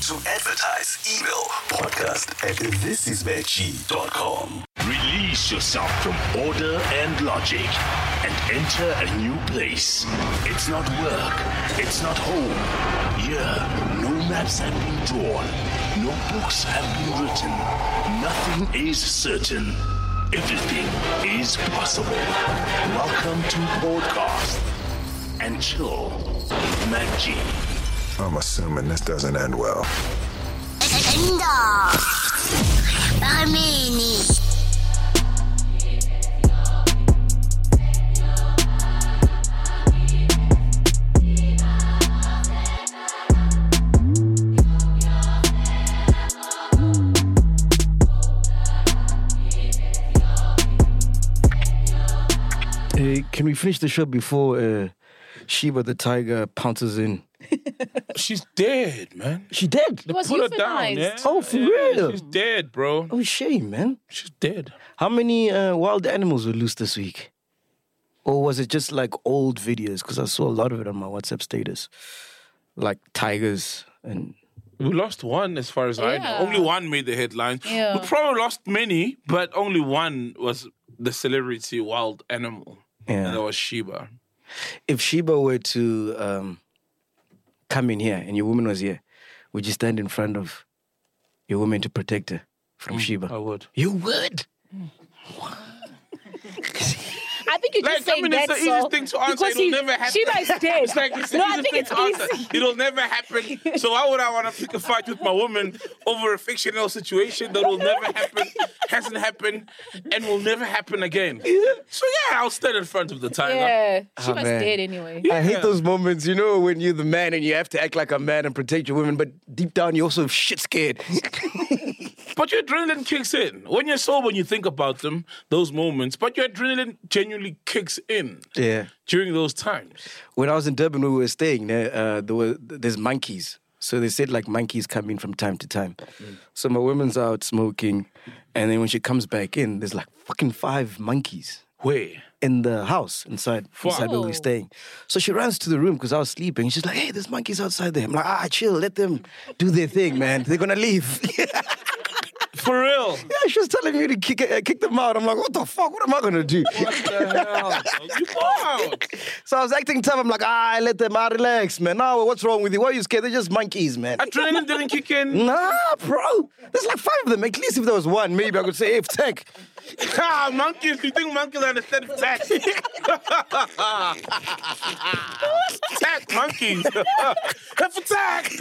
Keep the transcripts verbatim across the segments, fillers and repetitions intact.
To advertise, email podcast at this is veggie dot com. Release yourself from order and logic and enter a new place. It's not work. It's not home. Here, no maps have been drawn. No books have been written. Nothing is certain. Everything is possible. Welcome to Podcast and Chill with Mac G. I'm assuming this doesn't end well. Enda. Barmeni. Hey, can we finish the show before uh, Sheba the tiger pounces in? She's dead, man. She dead? They was put her down, euthanized. yeah. Oh, for Yeah, real? She's dead, bro. Oh, shame, man. She's dead. How many uh, wild animals were loose this week? Or was it just like old videos? Because I saw a lot of it on my WhatsApp status. Like tigers and... We lost one as far as I know. Yeah. Only one made the headlines. Yeah. We probably lost many, but only one was the celebrity wild animal. Yeah. And that was Sheba. If Sheba were to um, come in here and your woman was here, would you stand in front of your woman to protect her from Sheba? I would. You would? I think you just Like, I saying mean, that it's the so easiest thing to answer. because It'll he- never happen. Sheba is dead. It's like it's the No, I easiest think thing it's to answer. easy. It'll never happen. So why would I want to pick a fight with my woman over a fictional situation that will never happen, hasn't happened, and will never happen again? So yeah, I'll stand in front of the tiger. Yeah, she Oh, was man. dead anyway. I hate those moments, you know, when you're the man and you have to act like a man and protect your women, but deep down you're also shit scared. But your adrenaline kicks in. When you're sober and you think about them, those moments, but your adrenaline genuinely kicks in Yeah. during those times. When I was in Durban, where we were staying, there, uh, there were there's monkeys. So they said like monkeys come in from time to time. So my woman's out smoking, and then when she comes back in, there's like fucking five monkeys Where? in the house inside, inside where we were staying. So she runs to the room because I was sleeping. She's like, "Hey, there's monkeys outside there." I'm like, "Ah, chill, let them do their thing, man. They're gonna leave." For real? Yeah, she was telling me to kick uh, kick them out. I'm like, "What the fuck? What am I gonna do?" What the hell? You go out. So I was acting tough. I'm like, "Ah, let them out, relax, man. Now, what's wrong with you? Why are you scared? They're just monkeys, man." Adrenaline didn't kick in. Nah, bro. There's like five of them. At least if there was one, maybe I could say, "Hey, tech." Ah, monkeys. You think monkeys understand tech? Tech, monkeys. F attack.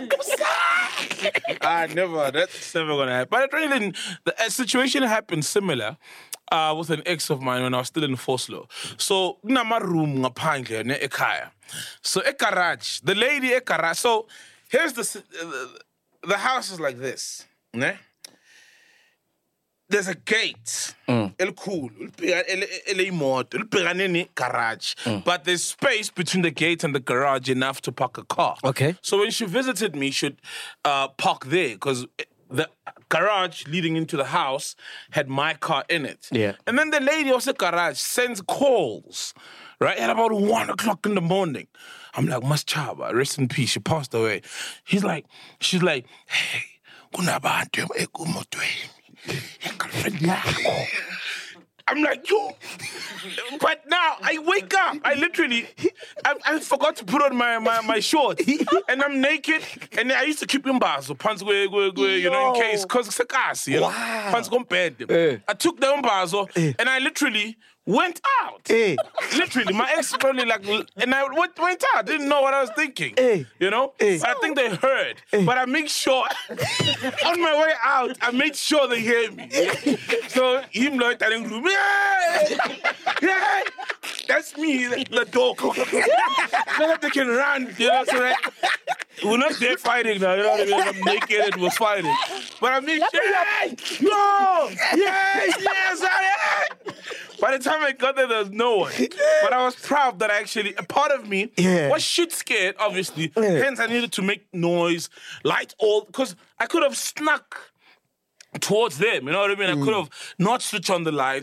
Ah, never. That's never going to happen. But adrenaline, the a situation happened similar. Uh, with an ex of mine when I was still in Foslo. So, nama room ngaphandle ne ekhaya. So, e garage, the lady e garage. So, here's the, s- uh, the the house is like this, ne? There's a gate. Elikhulu, elibheka- ele- eleyimoto, elibhekane ne-garage. But there's space between the gate and the garage enough to park a car. Okay. So when she visited me, she'd uh, park there because the garage leading into the house had my car in it. Yeah. And then the lady of the garage sends calls, right, at about one o'clock in the morning. I'm like, Mas Chaba, rest in peace, she passed away. He's like, she's like, hey, kunabantu ekumotweni. Girlfriend yakho. I'm like, yo. But now I wake up. I literally, I, I forgot to put on my, my, my shorts. And I'm naked. And I used to keep in bars, so pants, you know, in case, because it's a gas, you know. Wow. Pants go bad. Eh. I took the bars, and I literally went out. Eh. Literally, my ex probably like, and I went, went out. Didn't know what I was thinking. Eh. You know? Eh. But I think they heard. But I make sure, on my way out, I made sure they hear me. So, him like telling room, yeah, yeah, that's me, the dog. So that they can run, you know, so that we're not there fighting now, you know what I mean? I'm naked and we're fighting. But I mean, yeah, no, yes, yes, I am. By the time I got there, there was no one. But I was proud that I actually, a part of me Yeah. was shit scared, obviously. Yeah. Hence, I needed to make noise, light all, because I could have snuck towards them, you know what I mean? I could have not switched on the lights,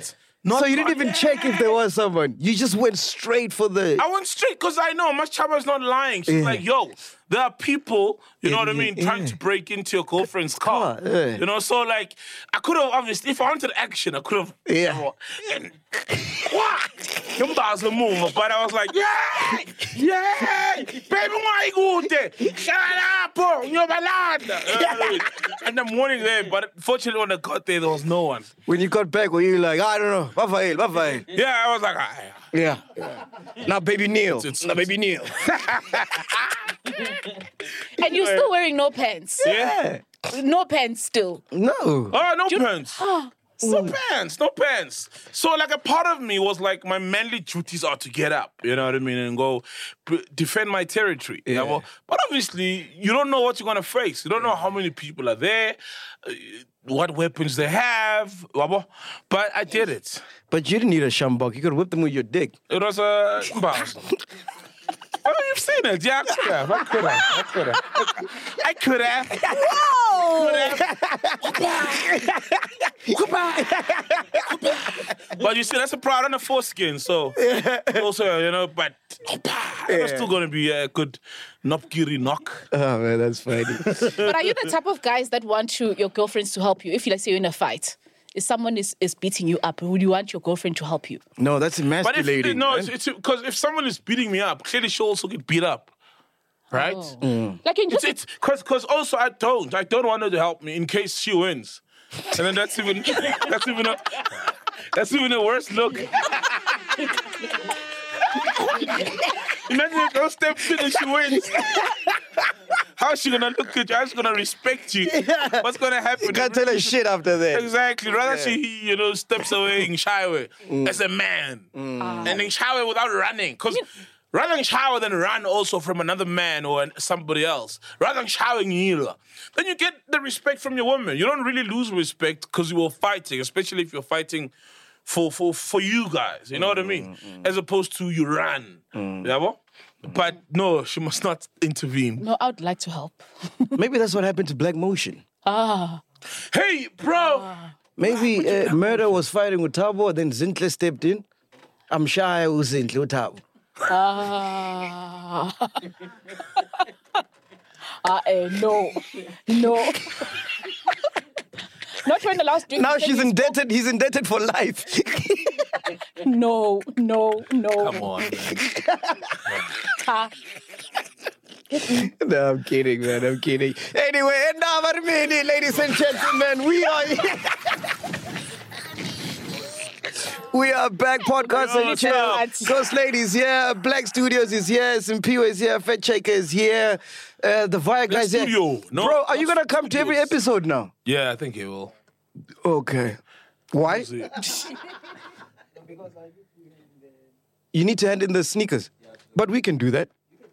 Not, So you didn't not- even check if there was someone. You just went straight for the. I went straight because I know Mas Chaba's not lying. She's Yeah. like, yo, there are people, you know what I mean, Yeah. trying to break into your girlfriend's car. Car, yeah. You know, so like, I could have obviously, if I wanted action, I could have. Yeah. And, but I was like, yeah, yeah, baby, why you good? Shut up, oh, you're balad. And I'm morning there, but fortunately when I got there, there was no one. When you got back, were you like, I don't know, Rafael, Rafael? Yeah, I was like, ah, yeah. Yeah. Now, baby Neil. It's- now, baby Neil. And you're still wearing no pants. Yeah. No pants still. No. Oh, no pants. No pants, no pants. So, like, a part of me was like, my manly duties are to get up, you know what I mean, and go p- defend my territory. you know? Yeah. But obviously, you don't know what you're going to face. You don't know how many people are there, uh, what weapons they have. wabo. But I did it. But you didn't need a shambok. You could whip them with your dick. It was a embarrassing. Oh, you've seen it. Yeah, I could have. I could have. I could have. I could have. But you see, that's a pride on the foreskin. So, also, you know, but it's still going to be a good nopkiri knock. Oh, man, that's funny. But are you the type of guys that want to, your girlfriends to help you? If you, let's say you're in a fight, if someone is, is beating you up, would you want your girlfriend to help you? No, that's But if, emasculating. no, man. it's because if someone is beating me up, clearly she'll also get beat up. Right? Oh. Like in It's just it's because because also I don't I don't want her to help me in case she wins, and then that's even that's even a that's even a worse look. Imagine if those steps in and she wins. How's she gonna look at you? How's she gonna respect you? What's gonna happen? You can't tell her shit after that. Exactly. Rather she, you know, steps away and shy away as a man. And then shy away without running. Because rather than shy away than run also from another man or an- somebody else. Rather than showering you, then you get the respect from your woman. You don't really lose respect because you were fighting, especially if you're fighting for for, for you guys. You know what I mean? As opposed to you run. Yeah, well? But no, she must not intervene. no, I would like to help. Maybe that's what happened to Black Motion. Ah, Hey, bro! Maybe uh, Murder was fighting with Tabo, then Zintle stepped in. I'm shy with Zintle with Tabo. ah, ah, eh, no, no. Not when the last drink. Now you said she's you indebted. He's indebted for life. spoke. No, no, no. Come on, man. Ah. No, I'm kidding, man. I'm kidding. Anyway, and now, what a minute, ladies and gentlemen, we are we are back podcasting. Yo, Chill. what's up? Ghost Ladies here. Black Studios is here. Simpiwe is here. Fat Shaker is here. Uh, the Via guys here. studio. No, Bro, are you not gonna come to every studios. episode now? Yeah, I think he will. Okay. Why? See. You need to hand in the sneakers. But we can do that.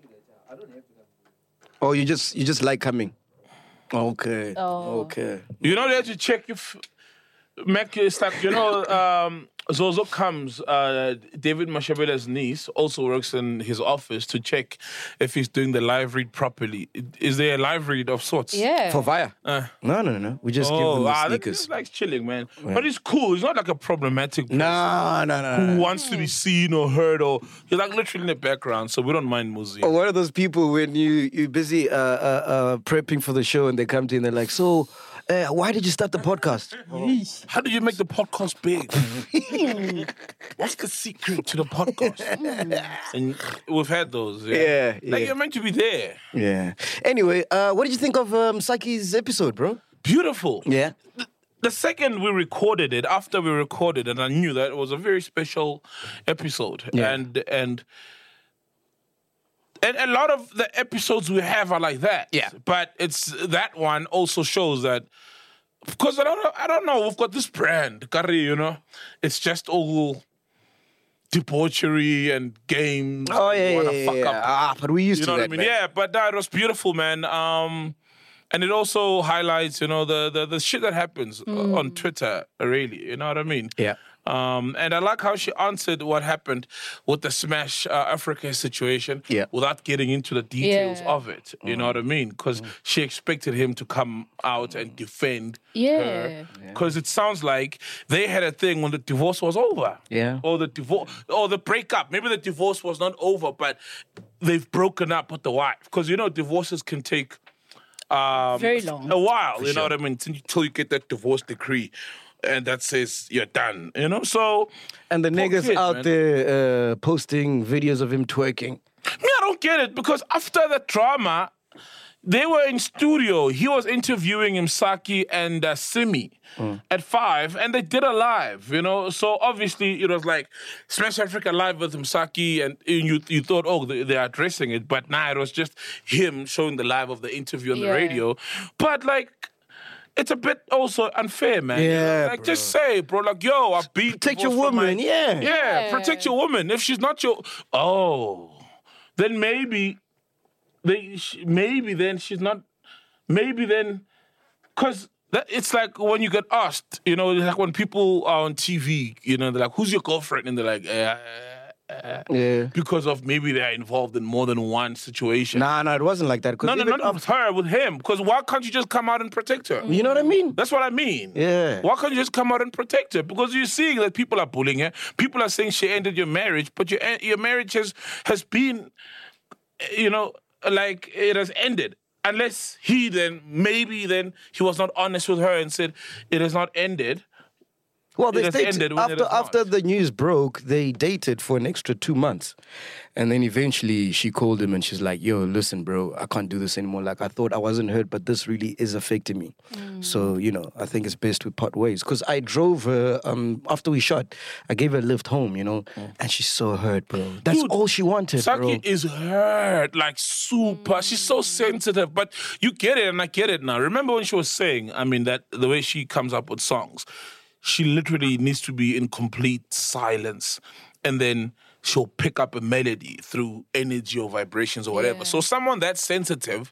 Oh, you just you just like coming. Okay. Oh. Okay. You know, they have to check if Mac is like, you know, um, Zozo comes, uh, David Mashabela's niece also works in his office to check if he's doing the live read properly. Is there a live read of sorts? Yeah. For Via? Uh, No, no, no, no. We just give them oh, the ah, that- sneakers. he's like chilling, man. But he's cool. He's not like a problematic person No, no, no, who no. wants to be seen or heard, or he's like literally in the background, so we don't mind Muzi. Or one of those people when you, you're busy uh, uh, uh, prepping for the show and they come to you and they're like, so, uh, why did you start the podcast? How did you make the podcast big? What's the secret to the podcast? And we've had those. Yeah, Yeah, Like yeah. you're meant to be there. Yeah. Anyway, uh, what did you think of um, Saki's episode, bro? Beautiful. Yeah. The second we recorded it, after we recorded it, I knew that it was a very special episode. Yeah. And and and a lot of the episodes we have are like that. Yeah. But it's that one also shows that, because I don't know, I don't know, we've got this brand, Kari, you know, it's just all debauchery and games. Oh, and yeah, you wanna yeah, fuck yeah. up. Ah, but we used You to know that, what I mean? man. Yeah, but that was beautiful, man. Um, and it also highlights, you know, the the, the shit that happens uh, on Twitter, really. You know what I mean? Yeah. Um, and I like how she answered what happened with the Smash uh, Africa situation Yeah. without getting into the details Yeah. of it. You know what I mean? Because she expected him to come out and defend Yeah. her. Because it sounds like they had a thing when the divorce was over. Yeah. Or the divorce, or the breakup. Maybe the divorce was not over, but they've broken up with the wife. Because, you know, divorces can take um, Very long. a while, you know what I mean? Until you get that divorce decree. And that says you're done, you know? So. And the poor niggas kid, out man. there uh, posting videos of him twerking. Me, I don't get it because after the drama, they were in studio. He was interviewing Msaki and uh, Simi at five, and they did a live, you know? So obviously it was like Smash Africa Live with Msaki, and you you thought, oh, they, they're addressing it. But nah, it was just him showing the live of the interview on the Yeah. radio. But like, it's a bit also unfair, man. You know? Yeah, Like, bro. just say, bro, like, yo, I've been Protect your divorced from woman, my- yeah. Yeah, Yeah. protect your woman. If she's not your... Oh, then maybe... They, sh- maybe then she's not... Maybe then... Because it's like when you get asked, you know, like when people are on T V, you know, they're like, who's your girlfriend? And they're like, uh, uh, Yeah. because of maybe they're involved in more than one situation. Nah, nah, it wasn't like that. 'cause no, no, even not with her, with him. Because why can't you just come out and protect her? You know what I mean? That's what I mean. Yeah. Why can't you just come out and protect her? Because you're seeing that people are bullying her. People are saying she ended your marriage, but your your marriage has has been, you know, like it has ended. Unless he then, maybe then he was not honest with her and said it has not ended. Well, they It has stated ended when it after has not. after the news broke, they dated for an extra two months, and then eventually she called him and she's like, "Yo, listen, bro, I can't do this anymore. Like I thought I wasn't hurt, but this really is affecting me. So you know, I think it's best we part ways." Because I drove her um, after we shot. I gave her a lift home, you know, and she's so hurt, bro. That's Dude, all she wanted, Saki bro. is hurt, like super. She's so sensitive, but you get it, and I get it now. Remember when she was saying, I mean, that the way she comes up with songs, she literally needs to be in complete silence, and then she'll pick up a melody through energy or vibrations or whatever. Yeah. So someone that's sensitive,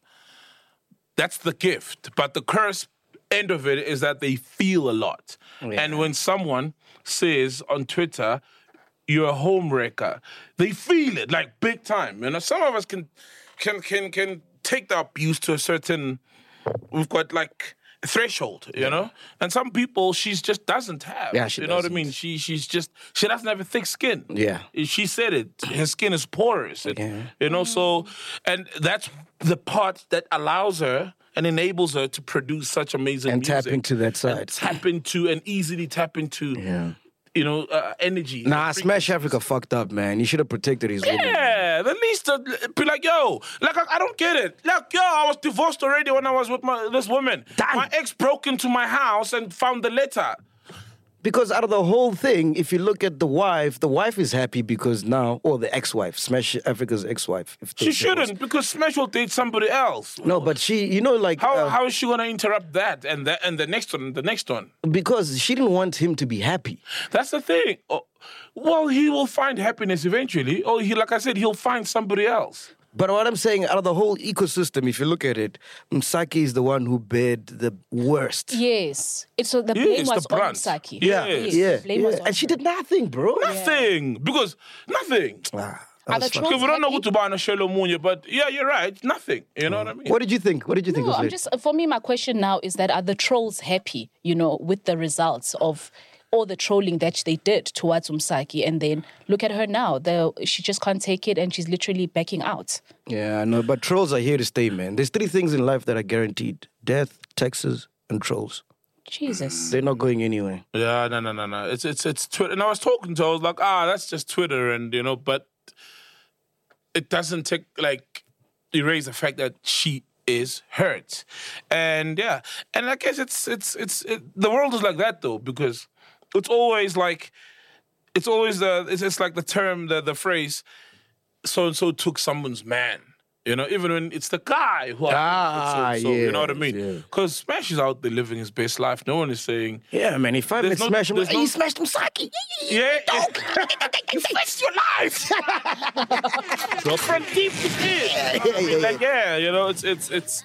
that's the gift. But the curse end of it is that they feel a lot. And when someone says on Twitter, you're a homewrecker, they feel it like big time. You know, some of us can can can can take the abuse to a certain, we've got like a threshold, you know? And some people she's just doesn't have. Yeah, she you know what I doesn't. mean? She she's just she doesn't have a thick skin. Yeah. She said it. Her skin is porous. It- Yeah. You know, so and that's the part that allows her and enables her to produce such amazing And music. tap into that side. And tap into and easily tap into Yeah. you know, uh, energy. Nah, Smash Africa fucked up, man. He should have protected his woman. Yeah, at least uh, be like, yo, like I, I don't get it. Like, yo, I was divorced already when I was with my this woman. Damn. My ex broke into my house and found the letter. Because out of the whole thing, if you look at the wife, the wife is happy because now, or the ex-wife, Smash Africa's ex-wife. If they She divorced. shouldn't because Smash will date somebody else. No, but she, you know, like How uh, how is she gonna interrupt that and that and the next one, the next one? because she didn't want him to be happy. That's the thing. Oh, well, he will find happiness eventually. Or he, like I said, he'll find somebody else. But what I'm saying, out of the whole ecosystem, if you look at it, Msaki is the one who bared the worst. Yes. It's so the Yes, blame the was on brunt. Saki. Yeah, Yes. yeah, the blame yeah. was on and she her. did nothing, bro. Nothing. Because nothing. Ah, that Are was the fucked. trolls Okay, we don't know happy? who to buy on a Shello Munye, but yeah, you're right. Nothing. You know what I mean? What did you think? What did you think No, of I'm it? just for me. My question now is that are the trolls happy? You know, with the results of all the trolling that they did towards Umsaki, and then look at her now. The she just can't take it, and she's literally backing out. Yeah, I know, but trolls are here to stay, man. There's three things in life that are guaranteed: death, taxes, and trolls. Jesus. They're not going anywhere. Yeah, no, no, no, no. It's it's it's Twitter. And I was talking to her, I was like, ah, that's just Twitter, and you know, but it doesn't take like erase the fact that she is hurt, and yeah, and I guess it's it's it's it, the world is like that though because it's always like it's always the it's, it's like the term the the phrase so and so took someone's man. You know, even when it's the guy who Ah, so, so, you know what I yes, mean? yeah. Because Smash is out there living his best life. No one is saying, Yeah, man. If I There's met no- Smash him, there's hey, no- you smashed Msaki. yeah, you fixed your life. So from deep within. yeah, yeah, Like, yeah, you know, it's it's it's,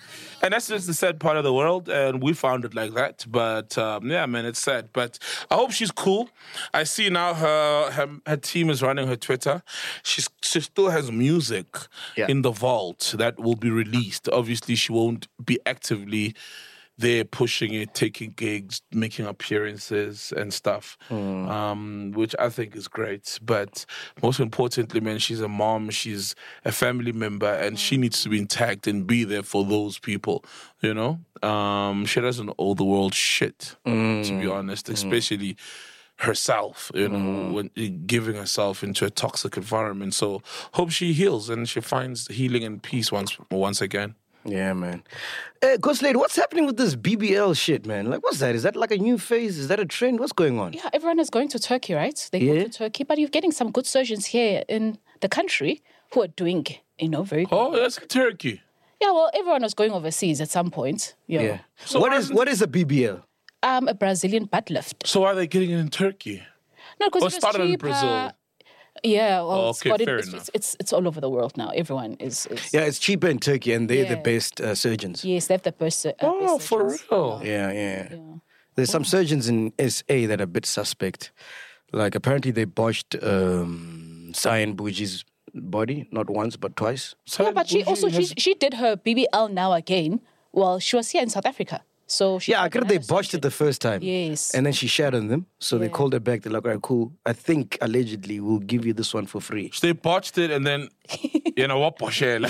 And that's just the sad part of the world, and we found it like that. But um, yeah, man, it's sad. But I hope she's cool. I see now her her, her team is running her Twitter. She's, she still has music Yeah. in the vault that will be released. Obviously, she won't be actively there pushing it, taking gigs, making appearances and stuff, Mm. um, which I think is great. But most importantly, man, she's a mom, she's a family member, and she needs to be intact and be there for those people, you know? Um, she doesn't owe the world shit, to be honest, especially herself, you know, when giving herself into a toxic environment. So hope she heals and she finds healing and peace once once again. Yeah, man. Uh, Ghost Lady, what's happening with this B B L shit, man? Like, what's that? Is that like a new phase? Is that a trend? What's going on? Yeah, everyone is going to Turkey, right? They Yeah. go to Turkey, but you're getting some good surgeons here in the country who are doing, you know, very good. Oh, that's Turkey. Yeah, well, everyone was going overseas at some point. You know. Yeah. So what why is isn't- what is a B B L? Um, a Brazilian butt lift. So why are they getting it in Turkey? No, because Or it was started in cheaper. Brazil? Yeah, well, Oh, it's, okay, got it- fair it's, enough. it's, it's it's all over the world now. Everyone is. is Yeah, it's cheaper in Turkey, and they're the Yeah. best uh, surgeons. Yes, they have the best. Uh, Oh, best for surgeons. real? Yeah, yeah. There's some surgeons in S A that are a bit suspect. Like, apparently they botched um, Cyan Bougi's body, not once, but twice. So Yeah, but she Bougie also she, has- she did her B B L now again. Well, she was here in South Africa, so she Yeah, I had could they another botched it the surgery. first time. Yes. And then she shat on them. So they Yeah. called her back. They're like, all right, cool. I think, allegedly, we'll give you this one for free. They botched it and then, you know what, Poshel.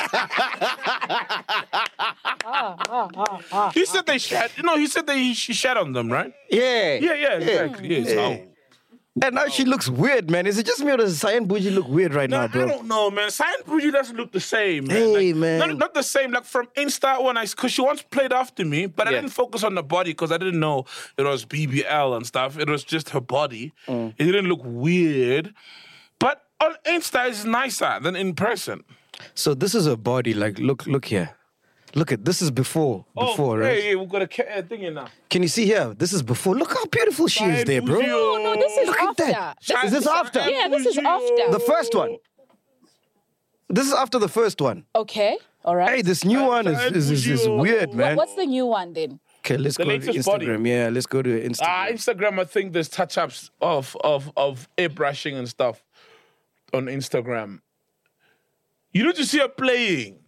He said they shat. No, he said they she shat on them, right? Yeah. Yeah, yeah, exactly. Yes. Oh. And now she looks weird, man. Is it just me or does Cyan Bougie look weird right No, now, I bro? don't know, man. Cyan Bougie doesn't look the same, man. Hey, Like, man. Not, not the same. Like from Insta when I, because she once played after me, but I Yeah. didn't focus on the body because I didn't know it was B B L and stuff. It was just her body. Mm. It didn't look weird. But on Insta is nicer than in person. So this is her body. Like, look, look here. Look at this is before, before, oh, right? hey, hey, we've got a ca- uh, thing in now. Can you see here? This is before. Look how beautiful she is Cyan there, bro. Bougie, oh. No, this is Look at after. that. This Is this after? Yeah, this is Bougie, after. oh. The first one. This is after the first one. Okay, all right. Hey, this new one is Cyan is, is, is Bougie, oh. weird, What- man. What's the new one then? Okay, let's The go to latest body. Instagram. Yeah, let's go to Instagram. Ah, Instagram, I think there's touch-ups of, of, of airbrushing and stuff on Instagram. You need to see her playing.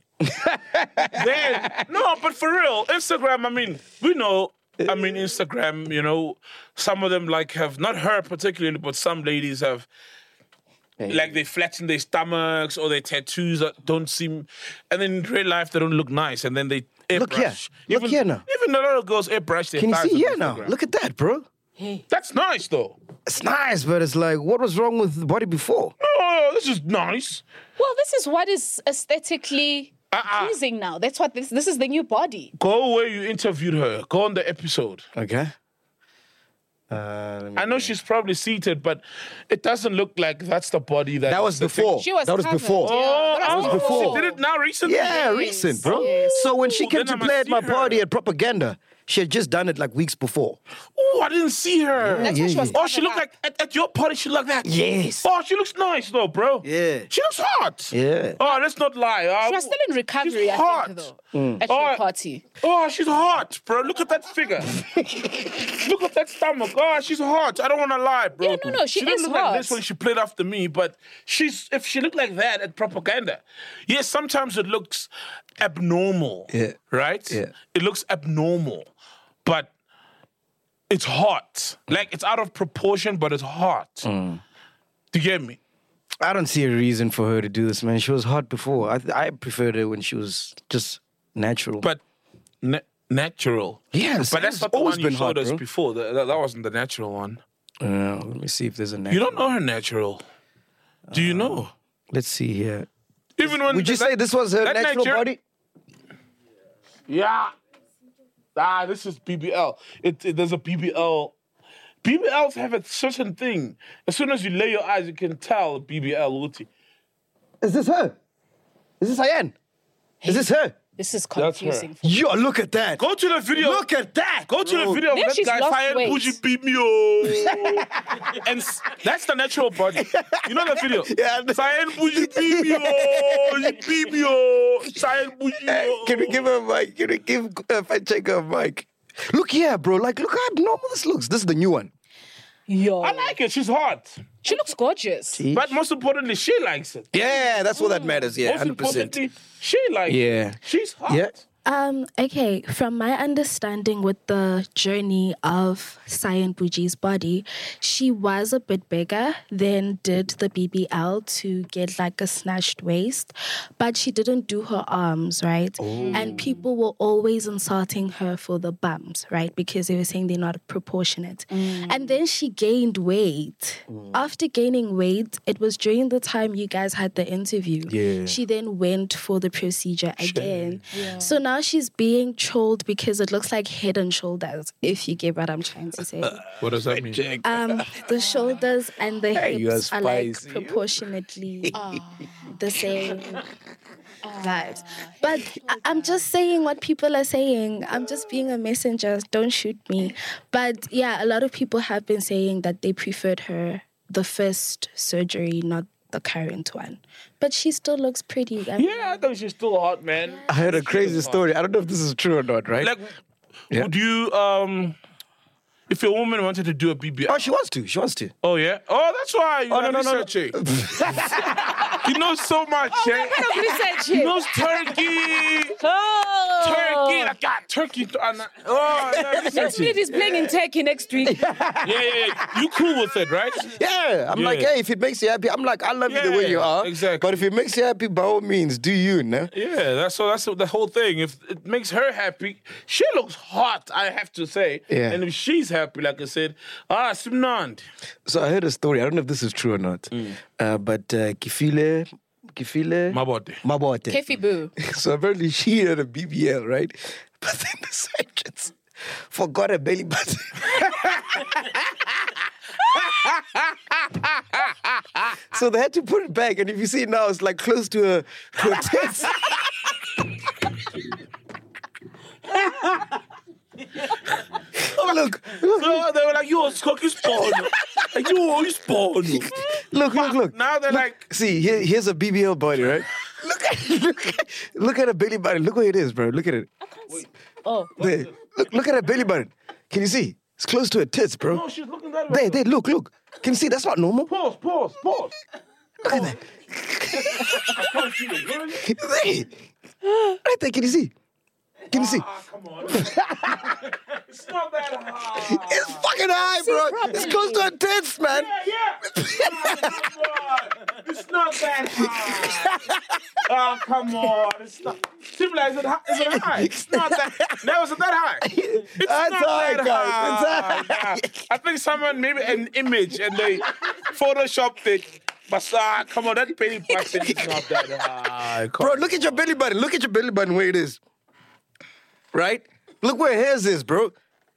Then, no, but for real, Instagram, I mean, we know, I mean, Instagram, you know, some of them like have, not her particularly, but some ladies have, like they flatten their stomachs or their tattoos that don't seem, and then in real life they don't look nice, and then they airbrush. Look here. Look even, here now. Even a lot of girls airbrush their Can you thighs see on here now? Instagram. Look at that, bro. Hey. That's nice though. It's nice, but it's like, what was wrong with the body before? Oh, this is nice. Well, this is what is aesthetically Uh-uh. pleasing now. That's what this. This is the new body. Go where you interviewed her. Go on the episode. Okay. Uh, let me- I know she's probably seated, but it doesn't look like that's the body that. that was the thing- before. She was that was covered, before. yeah. Oh, That was oh, before. She did it now recently. Yeah, Yes, recent, bro. yes. So when she Ooh, came then I to must play at see my her. party at Propaganda, she had just done it like weeks before. Oh, I didn't see her. That's what she was Oh, she covered looked up. like at, at your party. She looked like that. Yes. Oh, she looks nice though, bro. Yeah. She looks hot. Yeah. Oh, let's not lie. Uh, She was still in recovery, she's I hot. think, though, Mm. at Oh, your party. Oh, she's hot, bro. Look at that figure. Look at that stomach. Oh, she's hot. I don't want to lie, bro. Yeah, no, no, she didn't is look like hot. this when she played after me, but she's if she looked like that at Propaganda, yes, sometimes it looks abnormal. Yeah. Right? Yeah. It looks abnormal, but it's hot. Like it's out of proportion, but it's hot. Mm. Do you get me? I don't see a reason for her to do this, man. She was hot before. I I preferred her when she was just natural. But na- natural. Yeah, but that's it's not the always one you been showed hot, us bro. before. That, that, that wasn't the natural one. Uh, let me see if there's a natural. You don't know her natural. Do you know? Let's see here. Even when Would you that- say this was her that natural Niger- body? Yeah. Ah, this is B B L. It, it there's a B B L. B B Ls have a certain thing. As soon as you lay your eyes, you can tell B B L. Uti. Is this her? Is this Cyan? Is this her? This is That's her. confusing. For me. Yo, look at that. Go to the video. Look at that. Go to the video of Maybe that she's guy, lost Fire weight. Bougie beat me, oh. And s- that's the natural body. You know the video? Yeah. Fire Bougie beat me, oh. He beat me, oh. Fire Bougie, oh. Can we give her a mic? Can we give uh, Fat Checker a mic? Look here, bro. Like, look how abnormal this looks. This is the new one. Yo, I like it. She's hot. she looks gorgeous. But most importantly, she likes it. Yeah, that's what that matters. Yeah, Most one hundred percent. importantly, she likes Yeah. it. She's hot. Yeah. Um, okay, from my understanding with the journey of Cyan Buji's body, she was a bit bigger, then did the B B L to get like a snatched waist, but she didn't do her arms, right? And people were always insulting her for the bumps, right? Because they were saying they're not proportionate. And then she gained weight. After gaining weight, it was during the time you guys had the interview. Yeah. She then went for the procedure again. So now she's being trolled because it looks like head and shoulders, if you get what I'm trying to say. What does that mean? Um, the shoulders and the Hey, you are hips are like spicy. proportionately the same vibes. But I- I'm just saying what people are saying. I'm just being a messenger. Don't shoot me. But yeah, a lot of people have been saying that they preferred her the first surgery, not the current one. But she still looks pretty. I mean, Yeah, I think she's still hot, man. I heard a crazy story. I don't know if this is true or not, right? Like, Yeah. would you, um, if your woman wanted to do a B B L? Oh, she wants to. She wants to. Oh, yeah? Oh, that's why you Oh, are no, no, no, no. researching. He knows so much, eh? He knows Turkey. Oh, Turkey. Like, God, Turkey. uh, nah. Oh, no, Next researching. week is playing in Turkey next week. Yeah, yeah, yeah. You cool with it, right? Yeah, I'm Yeah. like, hey, if it makes you happy, I'm like, I love you the way you Yeah, are. exactly. But if it makes you happy, by all means, do you, no? Yeah, that's so. That's the whole thing. If it makes her happy, she looks hot. I have to say. Yeah. And if she's happy, like I said, ah, Simnand. So I heard a story. I don't know if this is true or not. Uh, but uh, Kifile, Kifile, Mabote. Mabote. Kefi Boo. So apparently she had a B B L, right? But then the surgeons forgot her belly button. So they had to put it back, and if you see it now, it's like close to a to a tits. Oh look, look, So they were like, "Yo, Skok is born." Like, yo, he's born. look, look, look. Now they're like, See, here, here's a B B L body, right? Look at look, at- look at a belly button. Look where it is, bro. Look at it. Oh, There. Look, look at a belly button. Can you see? It's close to a tits, bro. "No, she's looking that way." There, there. Look, look. Can you see? That's not normal. Pause, pause, pause. Look at that. I can't see it. Really? There. Right there. Can you see? Can you see? Ah, come on. It's not that high. It's fucking high, bro. It's close to a tits, man. Yeah, yeah. Come on. It's not that high. Oh, come on. It's not. Simply, is it high? Is it high? It's not that. No, is it that high? It's That's not high, that guys. It's high. Yeah. I think someone made an image and they photoshopped it. But ah, come on, that belly button is not that high. Come Bro, look at your belly button. Look at your belly button where it is. Right? Look where hairs is, bro.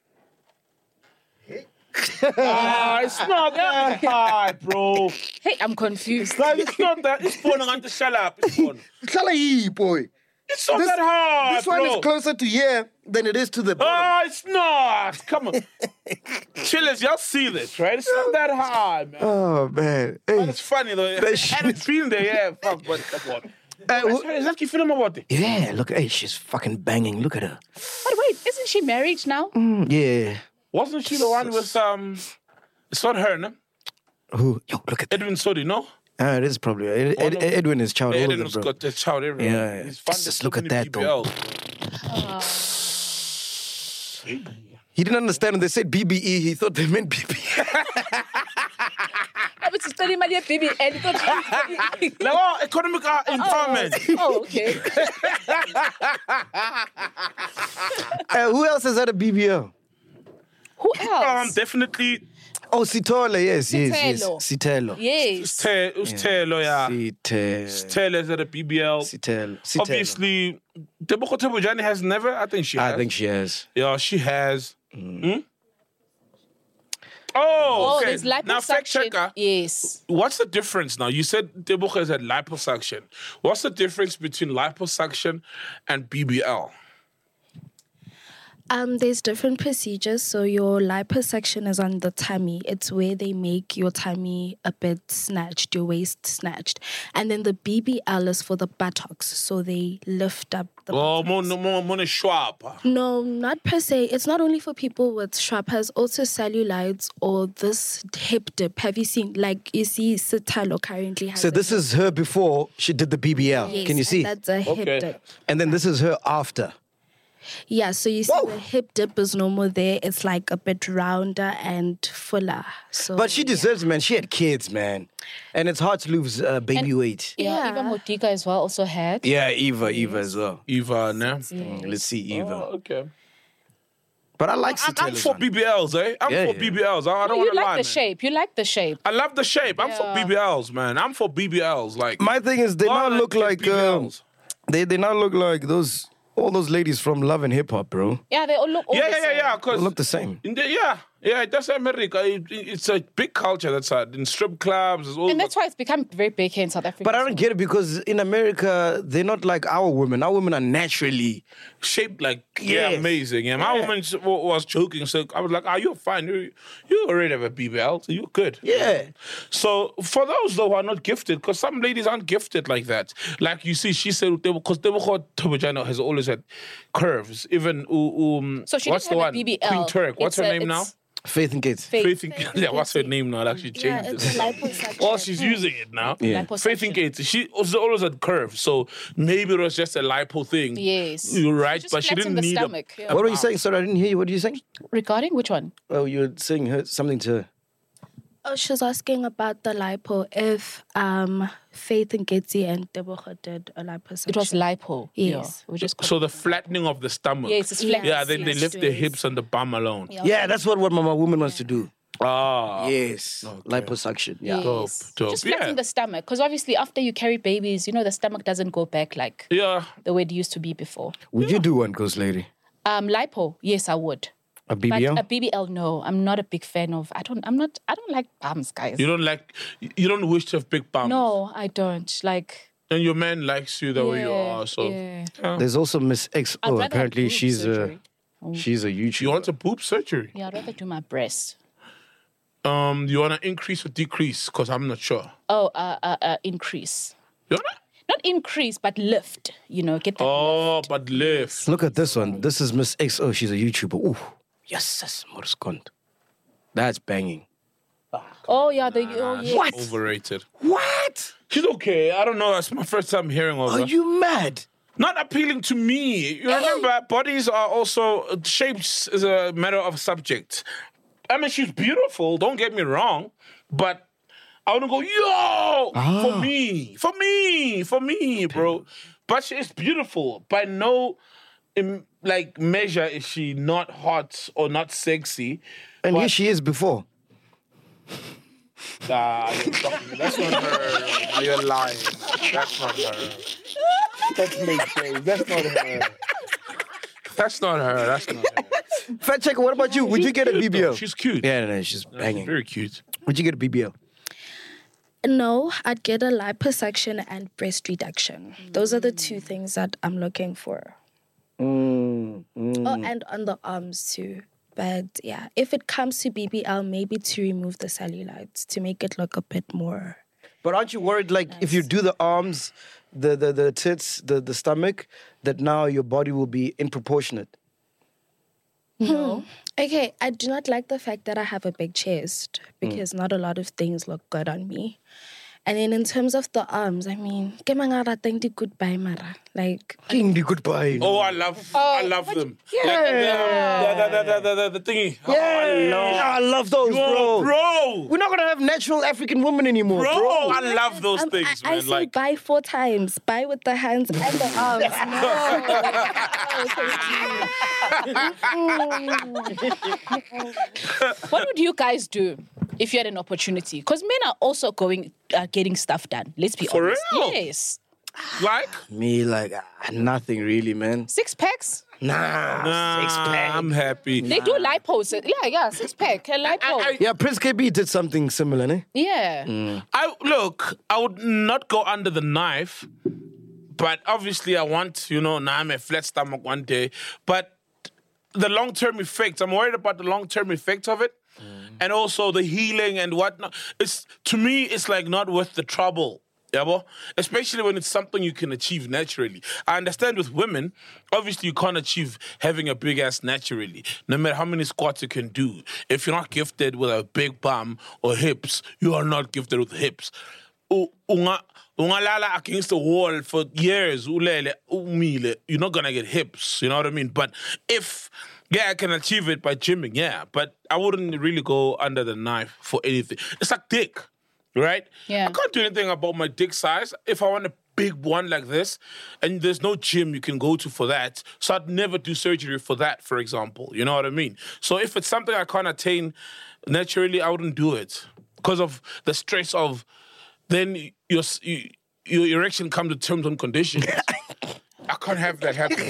Ah, it's not that high, bro. hey, I'm confused. Guys, it's not that. It's phone on the shut up. It's phone. Salai, boy. It's not This- that high, This one bro. is closer to here than it is to the bottom. Ah, it's not. Come on. Chillers, y'all see this, right? It's not that high, man. Oh, man. Hey. It's funny, though. That Had shit it been there, yeah, fuck, but come on. Uh, That's wh- right, is that you feeling about it? yeah, look. Hey, she's fucking banging. Look at her. But wait, isn't she married now? Mm, yeah. Wasn't she the one with, um, it's not her, no? Who? Yo, look at that. Edwin Sodi, no? Ah, it is probably. Ed, Ed, One of- Edwin is child older, Edwin's bro. got the child everywhere. Yeah, He's just funded look so at many that, B B though. Ls. He didn't understand when they said B B E. He thought they meant B B E. I was studying my baby and Like, oh, economic uh, empowerment. Oh, okay. Uh, who else has had a B B L? Who Um, else? definitely, Oh, Sitola. Yes, yes, yes. Sitelo. Sitelo. Yes. Te- it was Taylor, yeah. Sitelo. Taylor's at a B B L. Sitelo. Sitelo. Obviously, Teboko Tebojani has never. I think she has. I think she has. Yeah, she has. Oh, Oh, okay. there's liposuction. Now, fact checker. Yes. What's the difference now? You said Tebogo has had liposuction. What's the difference between liposuction and B B L? Um, there's different procedures. So your liposuction is on the tummy. It's where they make your tummy a bit snatched, your waist snatched. And then the B B L is for the buttocks. So they lift up the Oh, buttocks. more, more, more Schwab. No, not per se. It's not only for people with Schwab, also cellulites or this hip dip. Have you seen? Like you see, Sitalo currently has. So a this hip- is her before she did the B B L. Yes, Can you and see? That's a hip Okay. dip. And then this is her after. Yeah, so you see Whoa. the hip dip is no more there. It's like a bit rounder and fuller. So, But she yeah. deserves it, man. She had kids, man. And it's hard to lose uh, baby And- weight. Yeah, Yeah. Eva Modika as well also had. Yeah, Eva, Eva as well. Eva, ne? Mm, Let's see Eva. Oh, okay. But I like I'm, I'm Sitele's for one. B B Ls, eh? I'm Yeah, for yeah. B B Ls. I, I don't you want to like lie, the man. shape. You like the shape. I love the shape. I'm for Yeah. B B Ls, man. I'm for B B Ls. Like My thing is, they Go now on, look get like B B um, Ls. they they now look like those all those ladies from Love and Hip Hop, bro. Yeah, they all look all yeah, the yeah, yeah, same. yeah. They Because look the same. yeah, yeah, that's America. It, it's a big culture that's uh, in strip clubs. It's all And that's why it's become very big here in South Africa. But I don't get it because in America they're not like our women. Our women are naturally. shaped like yeah, Yes. amazing. Yeah, my Yeah. woman s- wa- was joking, so I was like, "Ah, you're fine. You you already have a B B L, so you're good." Yeah. So for those though who are not gifted, because some ladies aren't gifted like that. Like you see, she said because her vagina has always had curves. Even uh, um, So she what's didn't the have one? a B B L. Queen Turk. What's It's her a- name now? it's Faith and kids. Faith. Faith in Faith Yeah, what's her Nketsi. name now? It actually Yeah, changed it's it. liposuction. Well, she's using it now. Yeah. Faith in Gates. She was always had curves, so maybe it was just a lipo thing. Yes. You're right, Just but she flatten didn't the need stomach, a, yeah. What were you saying? Sorry, I didn't hear you. What are you saying? Regarding which one? Oh, you were saying her, something to her. Oh, she's asking about the lipo. If um, Faith and Getzi and Tebogo did a liposuction. It was lipo. Yes. Yeah, we just So the flattening of the stomach. Yes, it's Yeah. flat. Yeah, then they Yes, lift their yes. hips and the bum alone. Yeah, that's what, what my, my woman wants to do. Ah. Yes. Liposuction. Yeah. Yes. Dope, dope. Just flatten Yeah. the stomach. Because obviously after you carry babies, you know, the stomach doesn't go back like Yeah. the way it used to be before. Would you do one, Ghost Lady? Um, lipo, yes, I would. A B But B L? a B B L, no. I'm not a big fan of. I don't. I'm not. I don't like bums, guys. You don't like, you don't wish to have big bums. No, I don't. Like. And your man likes you the way you Yeah, are. So yeah. yeah. There's also Miss X I'd O. rather have Apparently boob she's a surgery. she's a YouTuber. you want a boob surgery? Yeah, I'd rather do my breast. Um, you want to increase or decrease? Because I'm not sure. Oh, uh, uh, uh increase. You wanna? Not increase, but lift. You know, get that. Oh, but lift. Look at this one. This is Miss X O. She's a YouTuber. Ooh. Yes, yes, Morskond. That's banging. Oh yeah, the oh yeah. What? Overrated. What? She's okay. I don't know. That's my first time hearing of Are her. you mad? Not appealing to me. You remember, bodies are also shapes is a matter of subject. I mean, she's beautiful. Don't get me wrong, but I wouldn't go, yo, for me, for me, for me, bro. But she is beautiful. By no, im- like measure is she not hot or not sexy. And But- here she is before. Nah, you're talking- that's not her. You're lying. That's not her. That's me, That's not her. That's not her. That's not her. Fact checker, what about you? Would you get a B B L? She's cute. Yeah, no, no, she's She's banging. very cute. Would you get a B B L? No, I'd get a liposuction and breast reduction. Those are the two things that I'm looking for. Mm, mm. Oh, and on the arms too. But yeah, if it comes to B B L, maybe to remove the cellulites to make it look a bit more. But aren't you worried, like, if you do the arms, the, the, the tits, the, the stomach, that now your body will be disproportionate? No. Okay, I do not like the fact that I have a big chest because not a lot of things look good on me. And then in terms of the arms, I mean, ke mangara teng di goodbye mara. Like King, goodbye. Oh, I love, I love them. Yeah. Like, the, the, the, the, the, the, the thingy. Yeah, Oh, I love, I love those, Yo, bro. bro. We're not gonna have natural African women anymore, Bro, bro. I love those um, things, I, I man. say Like, buy four times. Buy with the hands and the arms. No. What would you guys do if you had an opportunity? Because men are also going, uh, getting stuff done. Let's be For honest. real? Yes. like, Me, like, ah, nothing really, man. Six packs. Nah, Nah, six pack. I'm happy. They do lipos. Yeah, yeah, six pack. A lipo. I- Yeah, Prince K B did something similar, ne? yeah. I look, I would not go under the knife, but obviously I want, you know, now I'm a flat stomach one day. But the long-term effects, I'm worried about the long-term effects of it. And also the healing and whatnot. It's to me, it's like not worth the trouble. Yeah, bo? Especially when it's something you can achieve naturally. I understand with women, obviously you can't achieve having a big ass naturally. No matter how many squats you can do. If you're not gifted with a big bum or hips, you are not gifted with hips. U- unga- ungalala against the wall for years, ulele, umile, you're not gonna get hips, you know what I mean? But if, yeah, I can achieve it by gymming, yeah, but I wouldn't really go under the knife for anything. It's like dick. Right? Yeah. I can't do anything about my dick size. If I want a big one like this, and there's no gym you can go to for that, so I'd never do surgery for that, for example. You know what I mean? So if it's something I can't attain naturally, I wouldn't do it because of the stress of then your you, your erection comes to terms and conditions. I can't have that happen.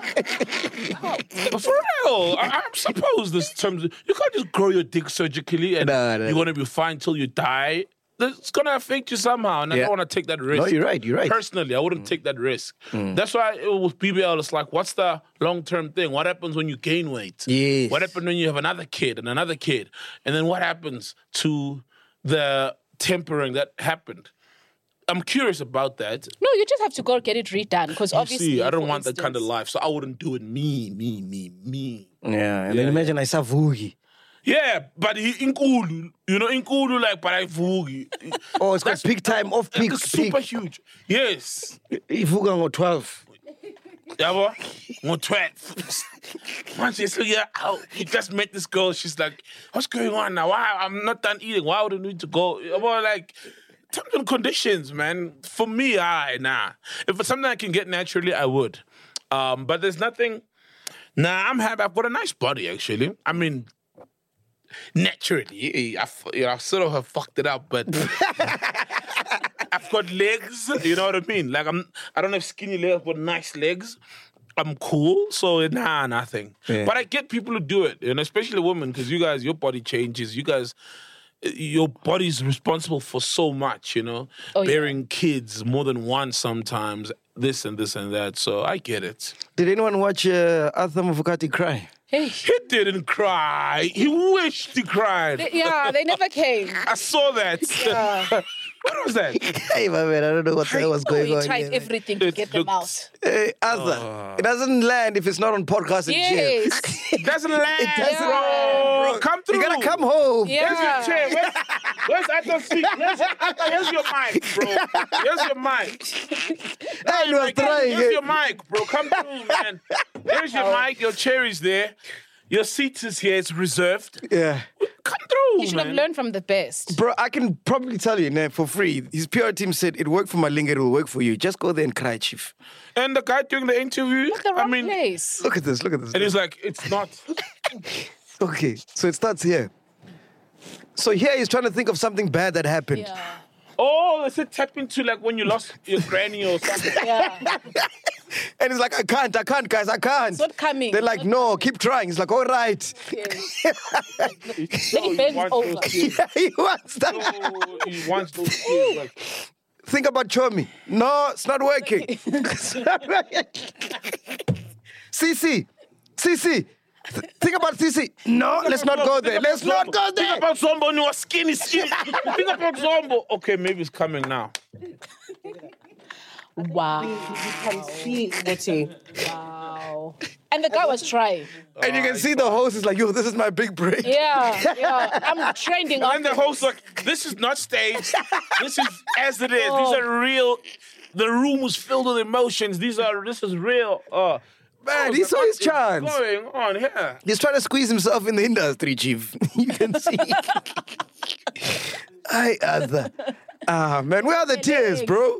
For real, I, I suppose this terms. You can't just grow your dick surgically and No, no, you're gonna be fine till you die. It's gonna affect you somehow, and I Yeah. don't want to take that risk. No, you're right, you're right. Personally, I wouldn't take that risk. That's why it, with B B L, it's like, what's the long-term thing? What happens when you gain weight? Yes. What happens when you have another kid and another kid? And then what happens to the tempering that happened? I'm curious about that. No, you just have to go get it redone because You obviously. see, I don't for want that kind of instance- life, so I wouldn't do it. Me, me, me, me. Yeah, and then imagine I saw Vugi. Yeah, but he inkulu, you know, inkulu like but I vugi. Oh, it's got That's- peak time, off peak, It's super peak. huge. Yes. Ivuga on twelve. Yabo, on twelve. Once you say, yeah, oh, you just met this girl. She's like, what's going on now? Why I'm not done eating? Why would I need to go? Yabo, like, terms and conditions, man. For me, I nah. If it's something I can get naturally, I would. Um, but there's nothing. Nah, I'm happy. I've got a nice body, actually. I mean, naturally, I, you know, I sort of have fucked it up, but I've got legs. You know what I mean? Like I'm, I don't have skinny legs, but nice legs. I'm cool, so nah, nothing. Yeah. But I get people who do it, and especially women, because you guys, your body changes. You guys, your body's responsible for so much. You know, Oh, yeah. bearing kids more than one sometimes. This and this and that. So I get it. Did anyone watch uh, Arthur Mufukati cry? Hey. He didn't cry. He wished he cried. Yeah, they never came. I saw that. What was that? Hey, my man, I don't know what the hell was Oh, going he on tried here, man. everything to It get them looks- out. Hey, Arthur, it doesn't land if it's not on podcast and jail. Yes. It doesn't land, doesn't bro. land, bro. Come through. You gotta come home. Yeah. Here's your chair. Where's, where's Atlas seat? Here's, here's your mic, bro. Here's your mic. Hey, you was trying. Here's your mic, bro. Come through, man. Here's your mic. Your chair is there. Your seat is here. It's reserved. Yeah. Come through, You should man. have learned from the best. Bro, I can probably tell you, nah, for free. His P R team said it worked for Malinga, it will work for you. Just go there and cry, chief. And the guy doing the interview, The I wrong mean, place. Look at this, look at this. and he's like, it's not. Okay, so it starts here. So here he's trying to think of something bad that happened. Yeah. Oh, they said tap into like when you lost your granny or something. Yeah. And he's like, I can't, I can't, guys, I can't. It's not coming. They're like, no, keep trying. He's like, all right. Then he bends wants over. those kids. Yeah, he wants that. Oh, he wants those kids. Like, Think about Chomi. No, it's not working. It's not working. Cece, Cece, th- think about Cece. No, let's not go there. Let's not go Think there. about Zombo and you are skinny, skinny. Think about Zombo. Okay, maybe it's coming now. Wow. can see Muti. Wow. And the guy was trying. And you can see the host is like, yo, this is my big break. Yeah, yeah. I'm trending And on then the host like, this is not staged. This is as it is. These are real. The room was filled with emotions. These are. This is real. Uh, Man, oh, he saw what his is chance. going on here? He's trying to squeeze himself in the industry, chief. You can see. I other. Ah, man, where are the tears, bro?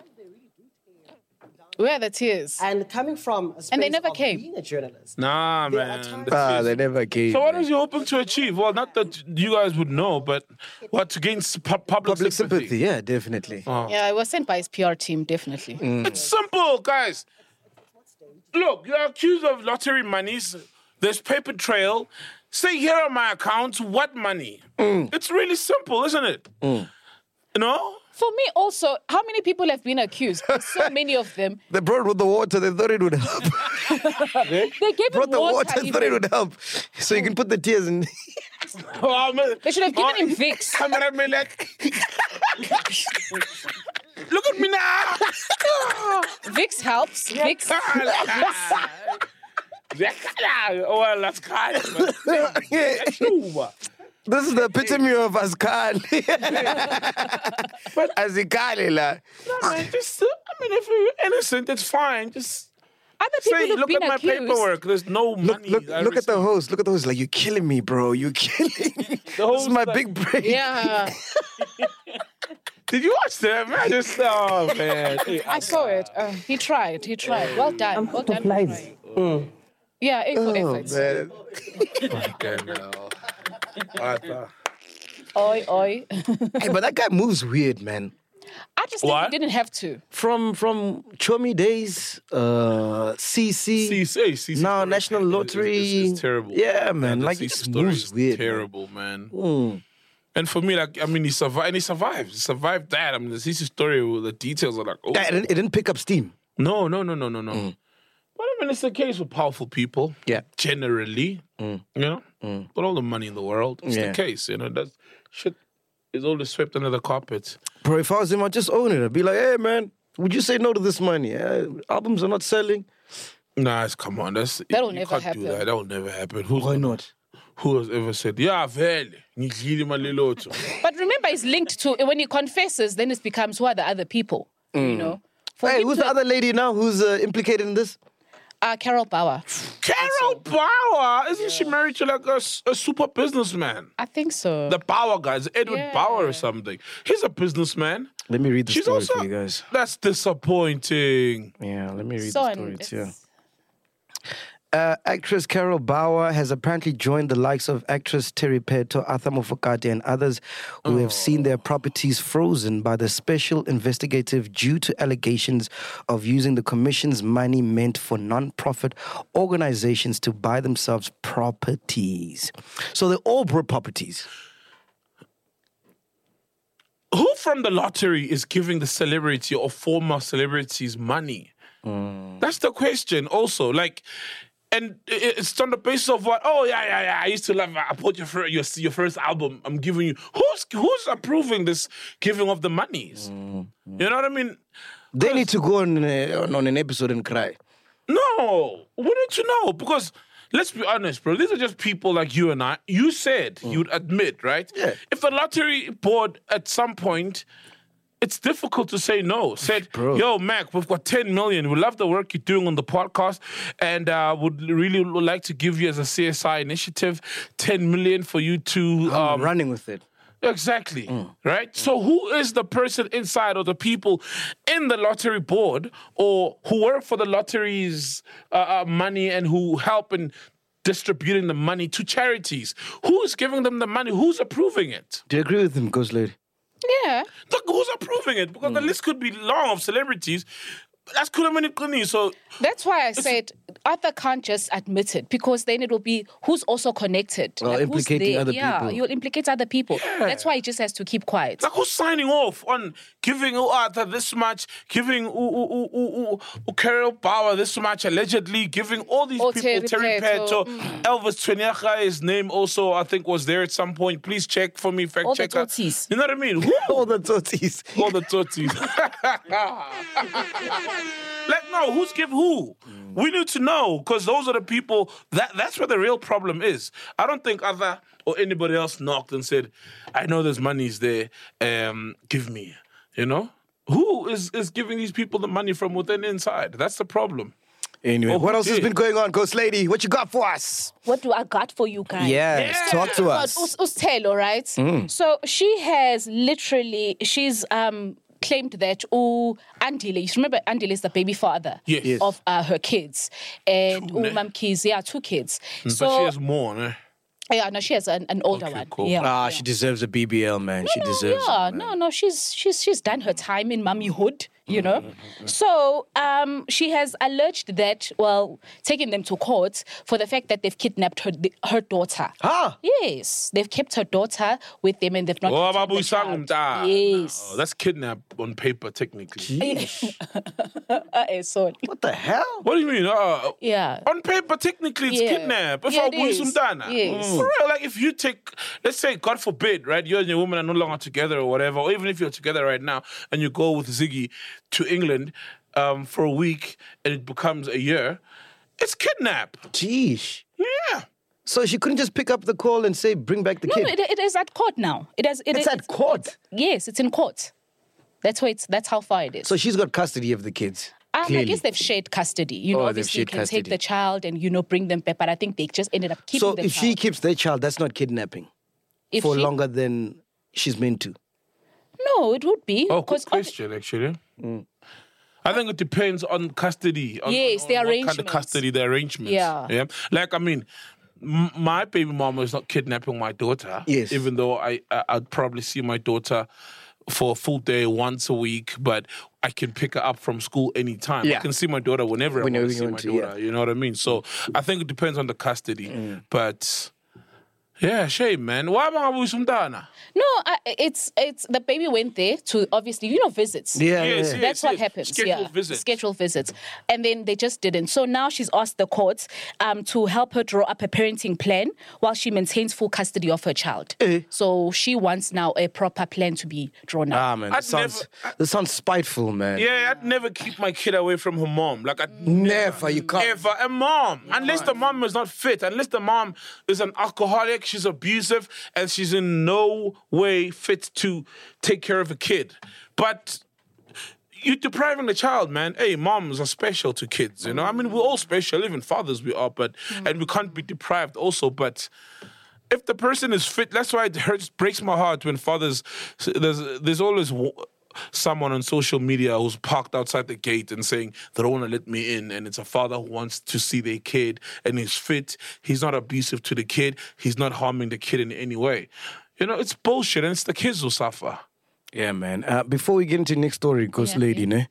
Where are the tears? And coming from a space And they never of came. being a journalist. Nah, There are man. times- The Ah, tears. they never came. So what man. is you hoping to achieve? Well, not that you guys would know, but what to gain s- pu- public, Public sympathy. sympathy, yeah, definitely. Yeah, it was sent by his P R team, definitely. It's simple, guys. look, you're accused of lottery monies. There's paper trail. Say here are my accounts. What money? It's really simple, isn't it? You know? For me also, how many people have been accused? So many of them. They brought with the water. They thought it would help. They gave brought him the water. water. Thought it even. would help. So you can put the tears in. Oh, man. They should have given Oh, him Vicks. Camera me like. Look at me now. Vicks helps. Vicks. Oh, well, that's kind of. This is the epitome of Azkali. Azikali, la. No, man, just, uh, I mean, if you're innocent, it's fine. Just Other people say, have look been at my accused. paperwork. There's no Look, money. look, I look at the received. host. Look at the host. Like, you're killing me, bro. You're killing me. This host is my like- big break. Yeah, Did you watch that, man? Just, oh, man. I saw it. Uh, he tried. He tried. Well done. Well done. for trying. Yeah, A for Oh, effort. man. Okay, no. Arthur. Oi, oi. Hey, but that guy moves weird, man. I just think What? he didn't have to. From from Chomi days, uh, C C, C C, C C now story National is- is- Lottery. is- is terrible. Yeah, man. The Like, C it C just story moves is weird. man. Terrible, man. Mm. And for me, like, I mean, he survived, and he survived. He survived that. I mean, the C C story, the details are like, oh. Yeah, it, didn't, it didn't pick up steam. No, no, no, no, no, no. But I mean, it's the case with powerful people. Yeah. Generally, you know, with all the money in the world, it's Yeah. the case. You know, that shit is always swept under the carpet. Bro, if I was him, I'd just own it. I'd be like, hey, man, would you say no to this money? Uh, albums are not selling. Nah, it's, come on, that's That'll you never can't happen. do that. That will never happen. Who's Why not? Who has ever said, yeah, vele, ngidlile imali lotho." But remember, it's linked to when he confesses, then it becomes who are the other people. You know? For Hey, him who's to- the other lady now who's uh, implicated in this? Uh, Carol Bauer. Carol Bauer, isn't she married to like a, s- a super businessman? I think so. The Bauer guys, Edward Yeah. Bauer or something. He's a businessman. Let me read the She's story also. for you guys. That's disappointing. Yeah, let me read Son, the story. It's here. it's- Uh, actress Carol Bauer has apparently joined the likes of actress Terry Peto, Arthur Mofokate, and others who have seen their properties frozen by the special investigative due to allegations of using the commission's money meant for non-profit organizations to buy themselves properties. So they all bought properties. Who from the lottery is giving the celebrity or former celebrities money? That's the question also. Like, and it- it's on the basis of what? Oh, yeah, yeah, yeah. I used to love, I bought your, fir- your, your first album. I'm giving you. Who's who's approving this giving of the monies? You know what I mean? They need to go on, uh, on on an episode and cry. No, we need to know because let's be honest, bro. These are just people like you and I. You said you'd admit, right? Yeah. If the lottery board at some point, it's difficult to say no. Said, Bro. yo, Mac, we've got ten million. We love the work you're doing on the podcast and uh, would really like to give you as a C S I initiative ten million for you to... I'm Um, running with it. Exactly, right? So who is the person inside or the people in the lottery board or who work for the lottery's uh, uh, money and who help in distributing the money to charities? Who is giving them the money? Who's approving it? Do you agree with him, Ghost Lady? Yeah. Look, who's approving it? Because the list could be long of celebrities. But that's cool, money. So That's why I said Arthur can't just admit it because then it will be who's also connected. Well, who's implicating there. other yeah, people. you'll implicate other people. That's why he just has to keep quiet. like who's signing off on giving oh, Arthur this much, giving ooh, ooh, ooh, ooh, ooh, ooh, Carol Bauer this much, allegedly giving all these Oh, people, Terry Terry Peto, Peto, Elvis Twenyaga, his name also I think was there at some point. Please check for me, fact All the checker. totis. You know what I mean? Who? All the totis. All the totis. Like, no, who's give who? We need to know because those are the people. That that's where the real problem is. I don't think other or anybody else knocked and said, "I know there's money's there. Um, give me." You know, who is is giving these people the money from within inside? That's the problem. Anyway, Oh, what who else has did? been going on, Ghost Lady? What you got for us? What do I got for you guys? Yes, talk to But us. Us- Ustelo, right? So she has literally, she's um claimed that oh Andile, you remember Andile is the baby father Yes. Yes. of uh, her kids. And Two, ne? Umam Kids, yeah, two kids. but So she has more. Eh? yeah, no, she has an, an older Okay, one. cool. Yeah. Ah, she deserves a B B L, man. She No, deserves yeah, it. man. no, no, she's she's she's done her time in mommyhood. you know? So um, she has alleged that, well, taking them to court for the fact that they've kidnapped her her daughter. Ah. Yes, they've kept her daughter with them and they've not Oh, returned babu the child. sangumta. Yes. Oh, that's kidnap on paper, technically. Uh, sorry. What the hell? What do you mean? Uh, Yeah. On paper, technically, it's Yeah. kidnap. If Yeah, I it is. umdana. Yes. For real, like if you take, let's say, God forbid, right, you and your woman are no longer together or whatever, or even if you're together right now and you go with Ziggy to England um, for a week and it becomes a year, it's kidnap. Jeez. Yeah. So she couldn't just pick up the call and say, bring back the No, kid? no, it, it is at court now. It has, it It's is- at court? yes, it's in court. That's why it's that's how far it is. So she's got custody of the kids. Um, I clearly. guess they've shared custody. You know, Oh, they've obviously you shared can custody. take the child and, you know, bring them back. But I think they just ended up keeping So the if child. she keeps their child, that's not kidnapping If for she- longer than she's meant to. No, it would be. Oh, good 'cause obvi- question, actually. I think it depends on custody. On, Yes, on, the on what kind of arrangements. custody, the arrangements. Yeah. Yeah. Like, I mean, m- my baby mama is not kidnapping my daughter. Yes. Even though I, I I'd probably see my daughter for a full day once a week, but I can pick her up from school anytime. Yeah. I can see my daughter whenever, Whenever I want you to see want my to, yeah. daughter. You know what I mean? So I think it depends on the custody. But yeah, shame, man. Why am I with some Dana? No, I, it's it's the baby went there to obviously, you know, visits. Yeah, Yes, yeah. yes. That's what happens. Scheduled yeah. visits. Scheduled visits. And then they just didn't. So now she's asked the courts um, to help her draw up a parenting plan while she maintains full custody of her child. Eh. So she wants now a proper plan to be drawn up. Ah, man, I'd this sounds, never- this sounds spiteful, man. Yeah, I'd never keep my kid away from her mom. Like, I'd Never, you can't. ever a mom. Unless the mom is not fit, unless the mom is an alcoholic, she's abusive, and she's in no way fit to take care of a kid. But you're depriving the child, man. Hey, moms are special to kids, you know? I mean, we're all special, even fathers we are, but and we can't be deprived also, but if the person is fit, that's why it hurts, breaks my heart when fathers, there's, there's always someone on social media who's parked outside the gate and saying they don't want to let me in, and it's a father who wants to see their kid and he's fit, he's not abusive to the kid, he's not harming the kid in any way. You know, it's bullshit, and it's the kids who suffer. Yeah, man. Uh, before we get into the next story, Ghost Yeah, Lady, ne?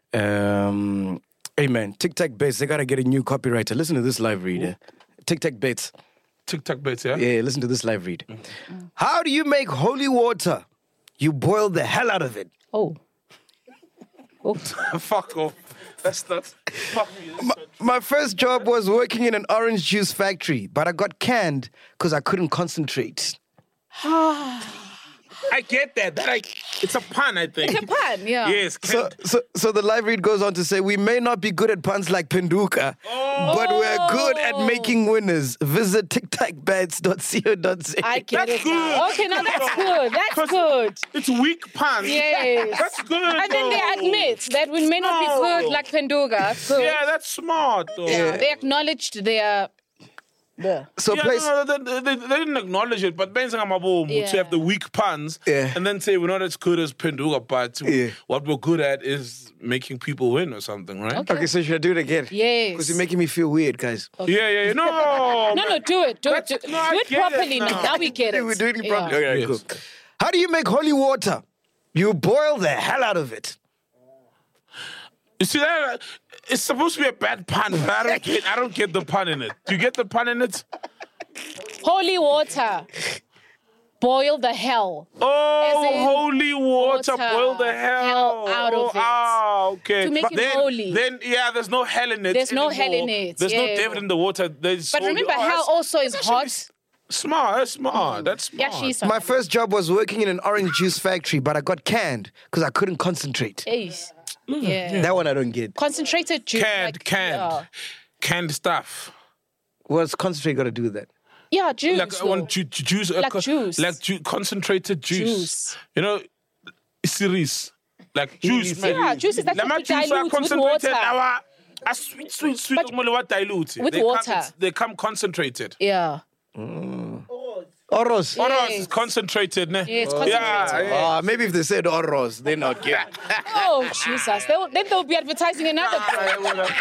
Um, hey, man, Tic Tac Bets, they got to get a new copywriter. Listen to this live read. eh? Tic Tac Bets. Tic-tac bets, yeah? Yeah, listen to this live read. How do you make holy water? You boil the hell out of it. Oh. Oh. Fuck off. That's not... Fuck me. That's not- My first job was working in an orange juice factory, but I got canned because I couldn't concentrate. I get that. That I, it's a pun, I think. It's a pun, yeah. Yes. So, so, so the live read goes on to say, we may not be good at puns like Penduka, but we're good at making winners. Visit tic tac bets dot co dot za. I get That's it. good. now. Okay, now that's good. That's 'Cause good. It's weak puns. Yes. That's good. And then they though. admit that we may not be good No. like Penduga. So Yeah, that's smart, though. yeah, they acknowledged their. The. So Yeah, place, no, no, they, they, they didn't acknowledge it, but Ben Sangamaboom Yeah. to have the weak puns Yeah. and then say we're not as good as Penduga, but Yeah. what we're good at is making people win or something, right? Okay. okay, so should I do it again? Yes. Because you're making me feel weird, guys. Yeah, yeah, yeah. No, No, no, do it. Do it. Do, That's- no, I do it get it properly now. now. Now we get it. We're doing it Yeah. properly. Okay, Yes. cool. How do you make holy water? You boil the hell out of it. You see that? It's supposed to be a bad pun, but I don't get. I don't get the pun in it. Do you get the pun in it? Holy water. Boil the hell. Oh, As in holy water, water, boil the hell, hell out oh, of it. Ah, okay. To make it then, holy. Then, yeah, there's no hell in it. There's no anymore. hell in it, There's no yeah. devil in the water. There's But holy- remember, oh, hell that's- also is that's hot. actually Smart, that's smart. That's smart. Yeah, she's My first job was working in an orange juice factory, but I got canned because I couldn't concentrate. Eish. Yeah. That one I don't get. Concentrated juice. canned, like, canned, Yeah, canned stuff. What's concentrate got to do with that? yeah juice. Like I though. want ju- ju- juice, uh, Like co- juice. like ju- concentrated juice. Juice. You know, series like juice. man. Yeah, juice is that's Lama what you juice are dilute with concentrated. water. Our, a sweet, sweet, sweet. But- only what dilute. with they water. Come, it's- they come concentrated. Yeah. Oros. Oros Yes. is concentrated, ne? Yeah, it's Yeah, concentrated. yeah. Ah, maybe if they said Oros, then I'd get it. Oh, Jesus. They'll, then they'll be advertising another drug.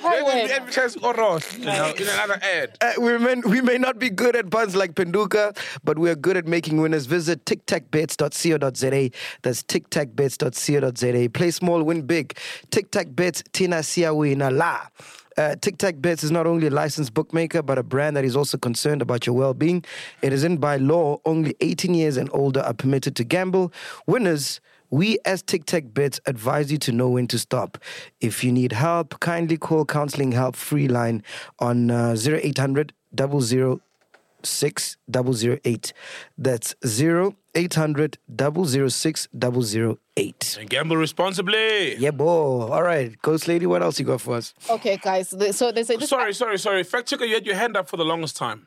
Then they'll be advertising Oros, you know, in another ad. Uh, we, may, we may not be good at puns like Penduka, but we're good at making winners. Visit tic tac bets dot co dot za. That's tic tac bets dot co dot za. Play small, win big. Tic Tac Bets, Tina Siawina La. Uh, Tic Tac Bets is not only a licensed bookmaker, but a brand that is also concerned about your well-being. It is in by law, only eighteen years and older are permitted to gamble. Winners, we as Tic Tac Bets advise you to know when to stop. If you need help, kindly call Counseling Help Free Line on uh, zero eight hundred, double zero six, double zero eight. That's zero eight hundred, double zero six, double zero eight. And gamble responsibly. Yeah, boy. All right. Ghost Lady, what else you got for us? Okay, guys. th- So there's a. This Sorry, sorry, sorry. Fact checker, you had your hand up for the longest time.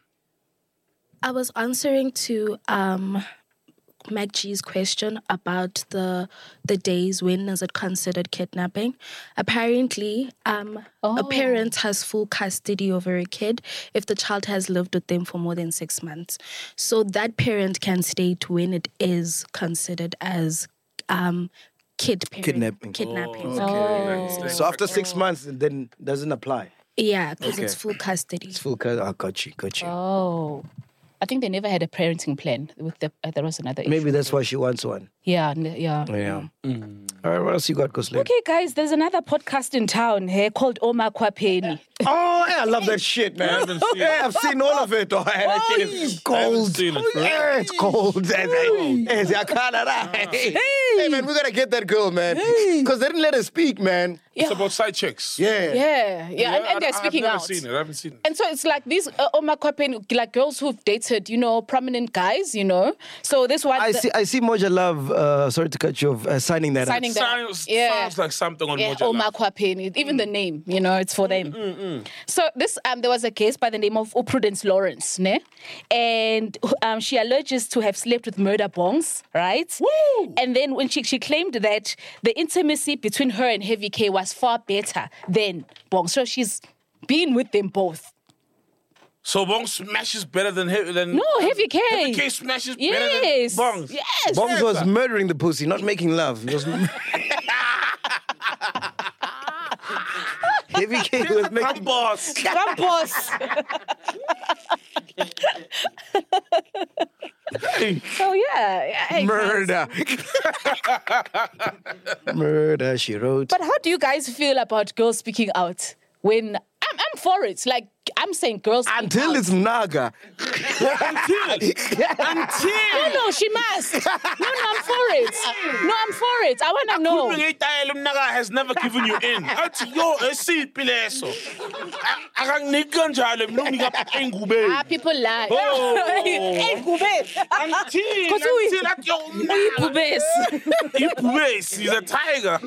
I was answering to um, Mac G's question about the the days when is it considered kidnapping. Apparently, um, a parent has full custody over a kid if the child has lived with them for more than six months. So that parent can state when it is considered as um, kid parent, Kidnapping. Kidnapping. Oh. So after six months, it then doesn't apply. Yeah, because Okay. it's full custody. It's full cut. Oh, got you, got you. Oh. I think they never had a parenting plan. With the uh, there was another issue. Maybe that's why she wants one. Yeah, n- yeah. Yeah. All right, what else you got, Ghost Lady? Okay, guys, there's another podcast in town here called Oma Kwapeni. Oh, yeah, I love that shit, man. I haven't seen Yeah, I've seen all of it. Oh, that shit is cold. seen it, bro. Yeah, it's cold. Hey, I can't. Hey, man, we gotta get that girl, man. Because they didn't let her speak, man. It's about side chicks. Yeah. Yeah, yeah, and, and they're I- speaking I've never out. seen it. I haven't seen it. And so it's like these uh, Oma Kwapeni, like girls who've dated, you know, prominent guys, you know. So this one, I see. I see. Moja Love. Uh, sorry to cut you off. Uh, signing that. Signing up. that- Sounds, Yeah. sounds like something on yeah, Moja Oma Love. Kwapeni, even the name, you know, it's for them. So this, um, there was a case by the name of Prudence Lawrence, ne? And um, she alleges to have slept with murder bongs, right? Woo! And then when she she claimed that the intimacy between her and Heavy K was far better than bongs, so she's been with them both. So Bong smashes better than he- than No, Heavy K. Heavy K smashes Yes. better than Bongs. Yes. Bongs was murdering the pussy, not making love. He was Heavy K was Come making. boss. Campos. So yeah, yeah, hey, guys. Murder. Murder, she wrote. But how do you guys feel about girls speaking out? When I'm, I'm for it. Like I'm saying, girls speak Until out. it's Naga. No, no, she must. No, no, I'm for it. No, I'm for it. I want to know. Khulumile umnaka has never given you in. Athi yo esiphi leso. Akanginiki kanjalo mina unginika engubeni. Ah, people lie. Oh. Hey, Gube. Until Because who is- until at yo Gubes. Ibubesi, he's a tiger.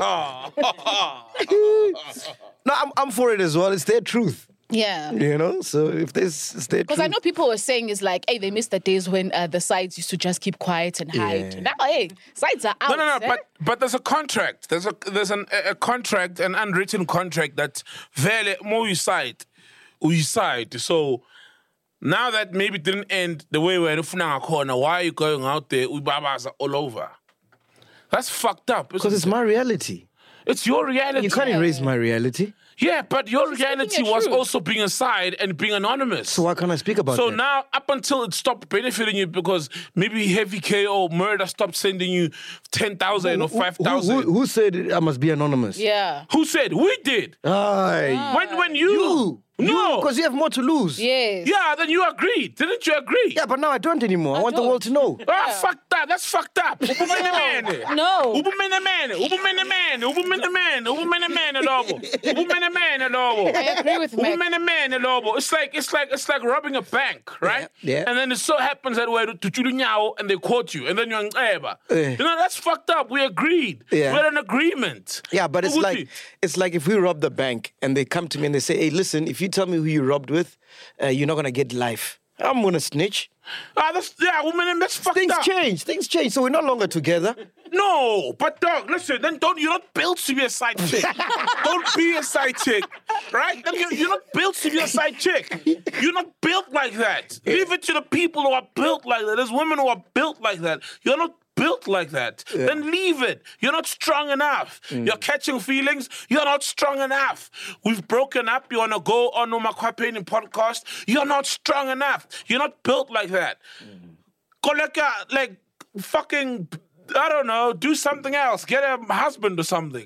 No, I'm, I'm for it as well. It's their truth. Yeah. You know? So if there's it's their Because truth. I know people were saying is like, hey, they missed the days when uh, the sides used to just keep quiet and hide. Yeah. Now, hey, sides are out. No, no, no. eh? But but there's a contract. There's a there's an, a contract, an unwritten contract that very more you side, you side. So now that maybe it didn't end the way we're in a corner, why are you going out there? Ubabas are all over. That's fucked up. Because it's my reality. It's your reality. You can't erase my reality. Yeah, but your reality your was truth. also being aside and being anonymous. So why can't I speak about So that? now, up until it stopped benefiting you because maybe Heavy K or Murder stopped sending you ten thousand or Who- five who, thousand. who, who said I must be anonymous? Yeah. Who said? We did. Aye. When when you. You. No. Because you have more to lose. Yes. Yeah, then you agreed. Didn't you agree? Yeah, but now I don't anymore. I, want the don't. world to know. Ah, fuck that. That's fucked up. Ubumenemene. No. Ubumenemene. Ubumenemene. Ubumenemene. Ubumenemene lobo. Ubumenemene lobo. I agree with Mac. Ubumenemene lobo. It's like it's like it's like robbing a bank, right? Yeah, yeah. And then it so happens that way to Chulunyao and they caught you, and then you're in Eba. Eh. You know that's fucked up. We agreed. Yeah. We had an agreement. Yeah, but it's Ukuthi, like it's like if we rob the bank and they come to me and they say, "Hey, listen, if you tell me who you robbed with, uh, you're not gonna get life." I'm gonna snitch. ah, that's yeah, woman, that's fucked Things up. change. Things change. So we're no longer together. No, but dog, listen, then don't, you're not built to be a side chick. Don't be a side chick, right? Then You're, you're not built to be a side chick. You're not built like that. Leave it to the people who are built like that. There's women who are built like that. You're not built like that, then leave it. You're not strong enough. Mm. You're catching feelings. You're not strong enough. We've broken up. You want to go on Umakwapeni podcast. You're not strong enough. You're not built like that. Mm. Go like, a, like fucking, I don't know, do something else. Get a husband or something.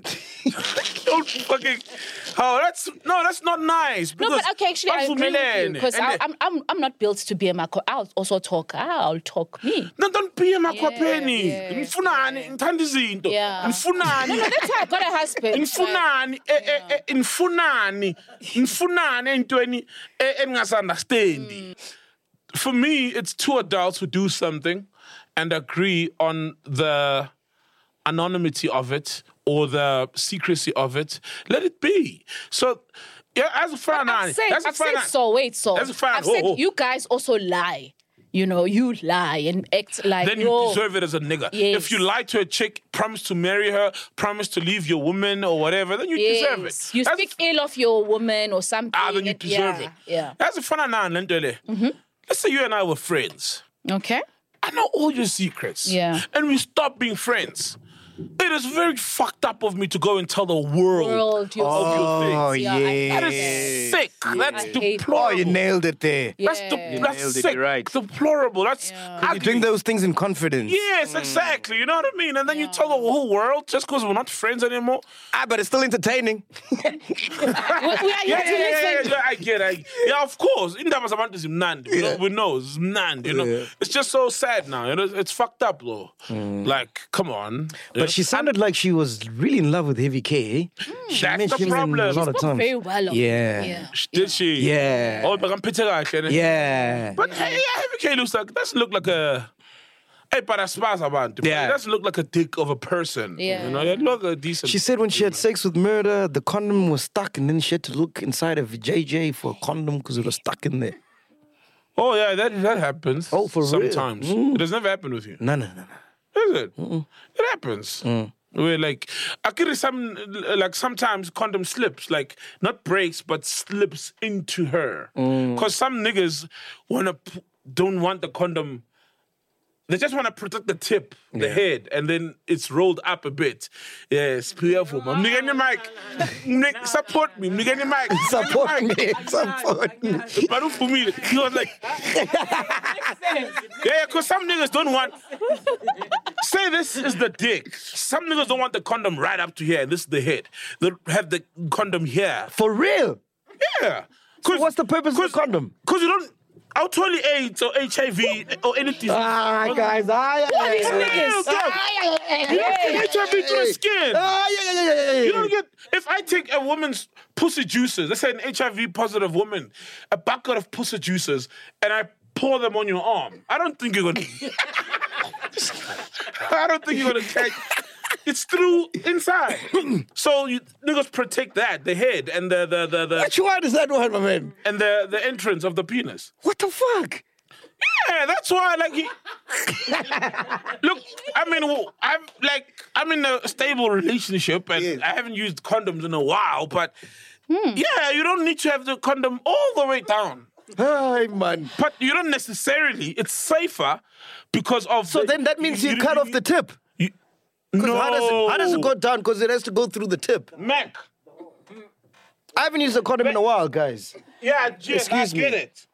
Don't fucking, oh, that's, no, that's not nice. No, but okay, actually, I agree with you because I'm, I'm, I'm not built to be a Mako. I'll also talk. I'll talk me. No, don't be a Makwapeni. Yeah, yeah, Ngifunani, ngithanda izinto. Yeah. Ngifunani. No, no, that's why I got a husband. Ngifunani, eh, eh, eh, ngifunani, ngifunani entweni engingasunderstandi. For me, it's two adults who do something and agree on the anonymity of it or the secrecy of it. Let it be. So, yeah, as a fan, I've said, as a I've fan, said so. Wait, so As a fan, I've oh, said oh. you guys also lie. You know, you lie and act like then you yo. deserve it as a nigga. Yes. If you lie to a chick, promise to marry her, promise to leave your woman or whatever, then you deserve it. Yes. You That's speak ill of your woman or something. Ah, then you and- deserve yeah, it. Yeah. That's a fun now, Lentele. Let's say you and I were friends. Okay. I know all your secrets. Yeah. And we stop being friends. It is very fucked up of me to go and tell the world, World, your of your Oh, things. Yeah, I hate That that. is sick. That's I hate Oh, deplorable. you nailed it there. That's, Yeah. de- You that's nailed it, sick. you're right. Deplorable. That's Yeah. ugly. You're doing those things in confidence. Yes, exactly. You know what I mean? And then you tell the whole world just because we're not friends anymore. Ah, but it's still entertaining. We, we are here Yeah, to yeah, yeah, listen. yeah, I get it. Yeah, of course. Indaba Zabantu is Mnandi. We know- We know it's Mnandi, you know. Yeah. It's just so sad now. You know, it's fucked up, though. Like, come on. You know? But she sounded like she was really in love with Heavy K. Eh? She That's mentioned the him problem. a lot of Spoke times. very well of Yeah. him. Yeah. Did she? Yeah. Oh, but I'm picturing her. Yeah. But hey, yeah, Heavy K looks like, doesn't look like a. Hey, but I spaz about it. Yeah. It doesn't look like a dick of a person. Yeah. You know, it look a decent. She said when she had sex with Murder, the condom was stuck, and then she had to look inside of J J for a condom because it was stuck in there. Oh, yeah, that that happens. Oh, for real? Sometimes. It has never happened with you. No, no, no, no. Is it? It happens. Mm. Where like, I could some like sometimes condom slips, like not breaks, but slips into her. Mm. Cause some niggas wanna p- don't want the condom. They just want to protect the tip, the head, and then it's rolled up a bit. Yes, prayerful. I'm nigga in mic. Nigga, support me. Nigga in mic. Support me. Support me. But for me, he was like, yeah, because some niggas don't want. Say this is the dick. Some niggas don't want the condom right up to here. And this is the head. They have the condom here. For real? Yeah. So what's the purpose of the condom? Because you don't. I'll tell you AIDS or H I V or anything. Ah, guys. Ah, yeah, yeah, These yeah, yeah. niggas, dog. You don't get H I V through the skin. Ah, yeah, yeah, yeah, yeah. You don't get. If I take a woman's pussy juices, let's say an H I V positive woman, a bucket of pussy juices, and I pour them on your arm, I don't think you're gonna. I don't think you're gonna catch. It's through inside. So you niggas protect that, the head and the the the, the Which one is that one, my man? and the the entrance of the penis. What the fuck? Yeah, that's why. Like, he... look, I mean, well, I'm like, I'm in a stable relationship, and Yes. I haven't used condoms in a while. But yeah, you don't need to have the condom all the way down. Hi, man. But you don't necessarily. It's safer because of. So the- then that means you, cut off the tip. You, 'Cause no. How does, it, how does it go down? Because it has to go through the tip. Mac? I haven't used a condom in a while, guys. Yeah, Jim, Excuse I get me. it.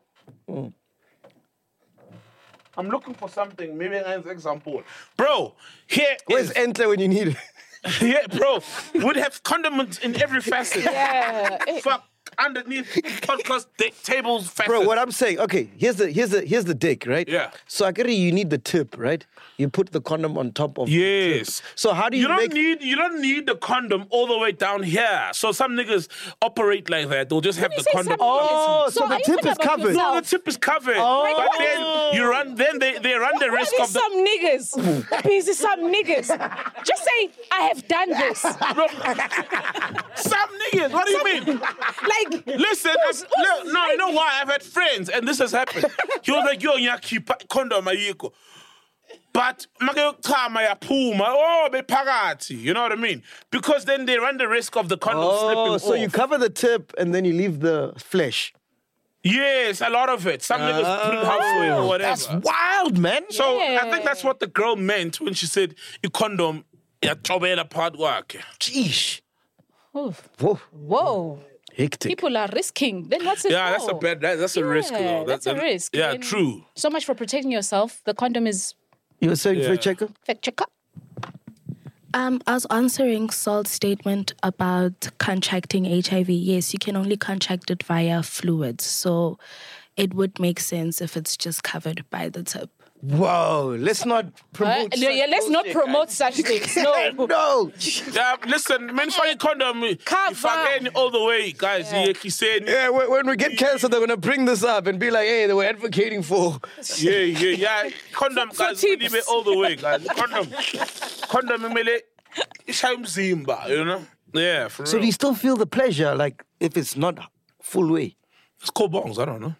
I'm looking for something. Maybe an example. Bro, here Where's is... enter when you need it? Yeah, bro, would have condiments in every facet. Yeah. Fuck, underneath podcast da- tables facet. Bro, what I'm saying, okay, here's the here's the here's the dick, right? Yeah. So I get it, you need the tip, right? You put the condom on top of the Yes. tip. So how do you, You don't make need you don't need the condom all the way down here. So some niggas operate like that. They'll just have you the say condom. some Oh, niggas? so the are you tip talking is about covered. yourself? No, the tip is covered. Oh. But then you run then they, they run the risk What of is the some niggas? Busy some niggas. Just say, I have done this. Bro, some niggas. What do you mean? Like, Listen, who's- I've- who's no, no, you know why? I've had friends, and this has happened. He was like, yo, ngiyakhipha condom ayikho. But make yokuchama yaphuma, oh, bephakathi. You know what I mean? Because then they run the risk of the condom Oh, slipping so off. you cover the tip and then you leave the flesh. Yes, a lot of it. Some niggas put it halfway or whatever. That's wild, man. So Yeah. I think that's what the girl meant when she said, "I condom, ya chobela part work." Jeez. Oh, Whoa. whoa. Hectic. People are risking. Then what's it Yeah, for? that's a bad. That, that's a risk, Yeah, though. that's That- a that- risk. Yeah, Then true. So much for protecting yourself. The condom is You were saying, Yeah. fact checker? fact checker. Um, I was answering Salt's statement about contracting H I V. Yes, you can only contract it via fluids. So it would make sense if it's just covered by the tip. Whoa, let's not Uh, promote. no, yeah, let's not promote such things. No. No. Yeah, listen, men for your condom, you Cover. fucking all the way, guys. Yeah. He said, yeah, Yeah, when when we get canceled, they're going to bring this up and be like, hey, they were advocating for. yeah, yeah. Condom, For guys, tips. leave it all the way, guys. Condom, condom, mele, ishayim zimba, you know? Yeah, for So real. do you still feel the pleasure, like, if it's not full way? It's called bongs. I don't know.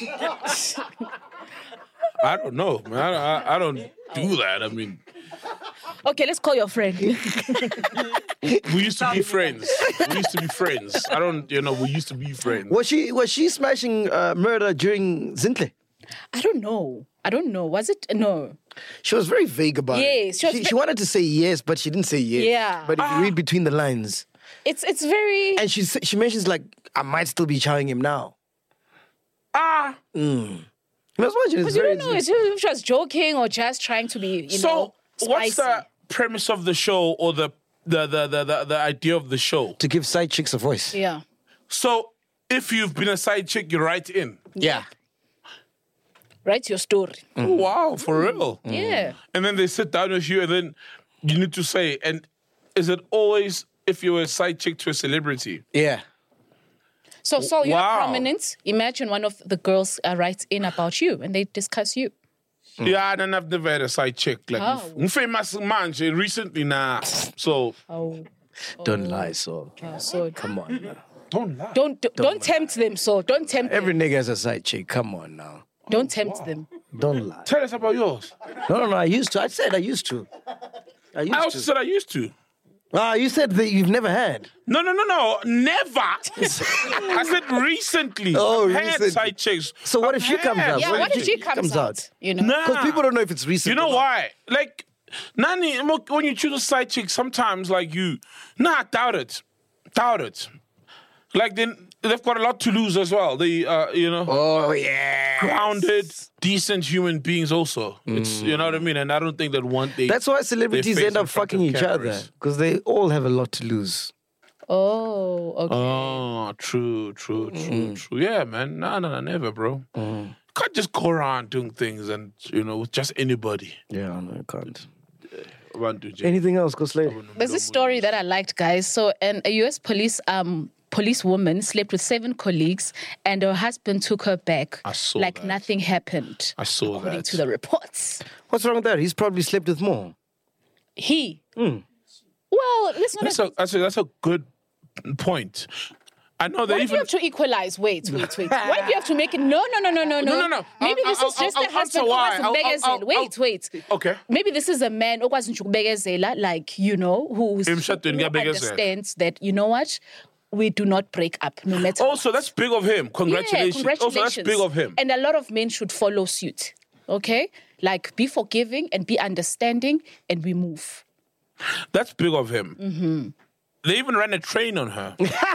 I don't know, man. I, I, I don't do that. I mean, Okay, let's call your friend. we used to be friends. We used to be friends. I don't, you know, we used to be friends. Was she was she smashing uh, murder during Zintle? I don't know. I don't know. Was it? No. She was very vague about Yes, it. she was she, ve- she wanted to say yes, but she didn't say yes. Yeah. But if you read between the lines, It's it's very. and she sa- she mentions like, I might still be chowing him now. Ah, You must watch it. It's Because you very, don't know if she if she was joking or just trying to be, you know, so what's spicy. the premise of the show or the the, the the the the idea of the show? to give side chicks a voice. Yeah. So if you've been a side chick, you write in. Yeah. Write your story. Oh, wow, for real. Yeah. And then they sit down with you, and then you need to say. And is it always if you're a side chick to a celebrity? Yeah. So, so you're Wow. prominent. Imagine one of the girls uh, writes in about you and they discuss you. Yeah, and then I've never had a side chick like Oh. I'm famous man she recently now. So Oh, Don't lie, so. so Come on now. don't lie. don't don't, don't tempt them. So don't tempt Every them. nigga has a side chick. Come on now. Don't tempt them. Don't lie. Tell us about yours. No, no, no. I used to. I said I used to. I used I also to. said I used to. Ah, you said that you've never had. No, no, no, no, never. I said recently. Oh, I've had recent- side chicks. So what I've if she comes had out? Yeah, What what if if she she comes, comes out? out? You know. Nah. Because people don't know if it's recent. You know or not. why? Like, Nani, when you choose a side chick, sometimes like you, nah, doubt it, doubt it. Like then they've got a lot to lose as well. They, uh, you know, Oh yeah. grounded, decent human beings. Also, it's you know what I mean. And I don't think that one day. That's why celebrities face end up in front fucking of each cameras. other because they all have a lot to lose. Oh, okay. Oh, true, true, true, true. Yeah, man. No, no, no, never, bro. Can't just go around doing things and you know with just anybody. Yeah, no, I can't. Around doing Anything else, Kosley? There's this story that I liked, guys. So, an, a U S police um police woman slept with seven colleagues, and her husband took her back I saw like that. nothing happened. I saw according that. to the reports. What's wrong with that? He's probably slept with more. He. Hmm. Well, let's not. That's a that's a that's a good point. I know they Why do even you have to equalize? Wait, wait, wait. Why do you have to make it? No, no, no, no, no, No, no, no. Maybe I'll- this is I'll- just I'll- the I'll husband answer who why. wants to I'll- begezela. I'll- Wait, I'll- wait. Okay. Maybe this is a man who wants to begezela, like you know, who's, who Emshadweni kabegezela. understands that you know what, we do not break up no matter. Also, that's big of him. Yeah, Congratulations. congratulations. Also, that's big of him. And a lot of men should follow suit. Okay, like be forgiving and be understanding, and we move. That's big of him. Mm-hmm. They even ran a train on her.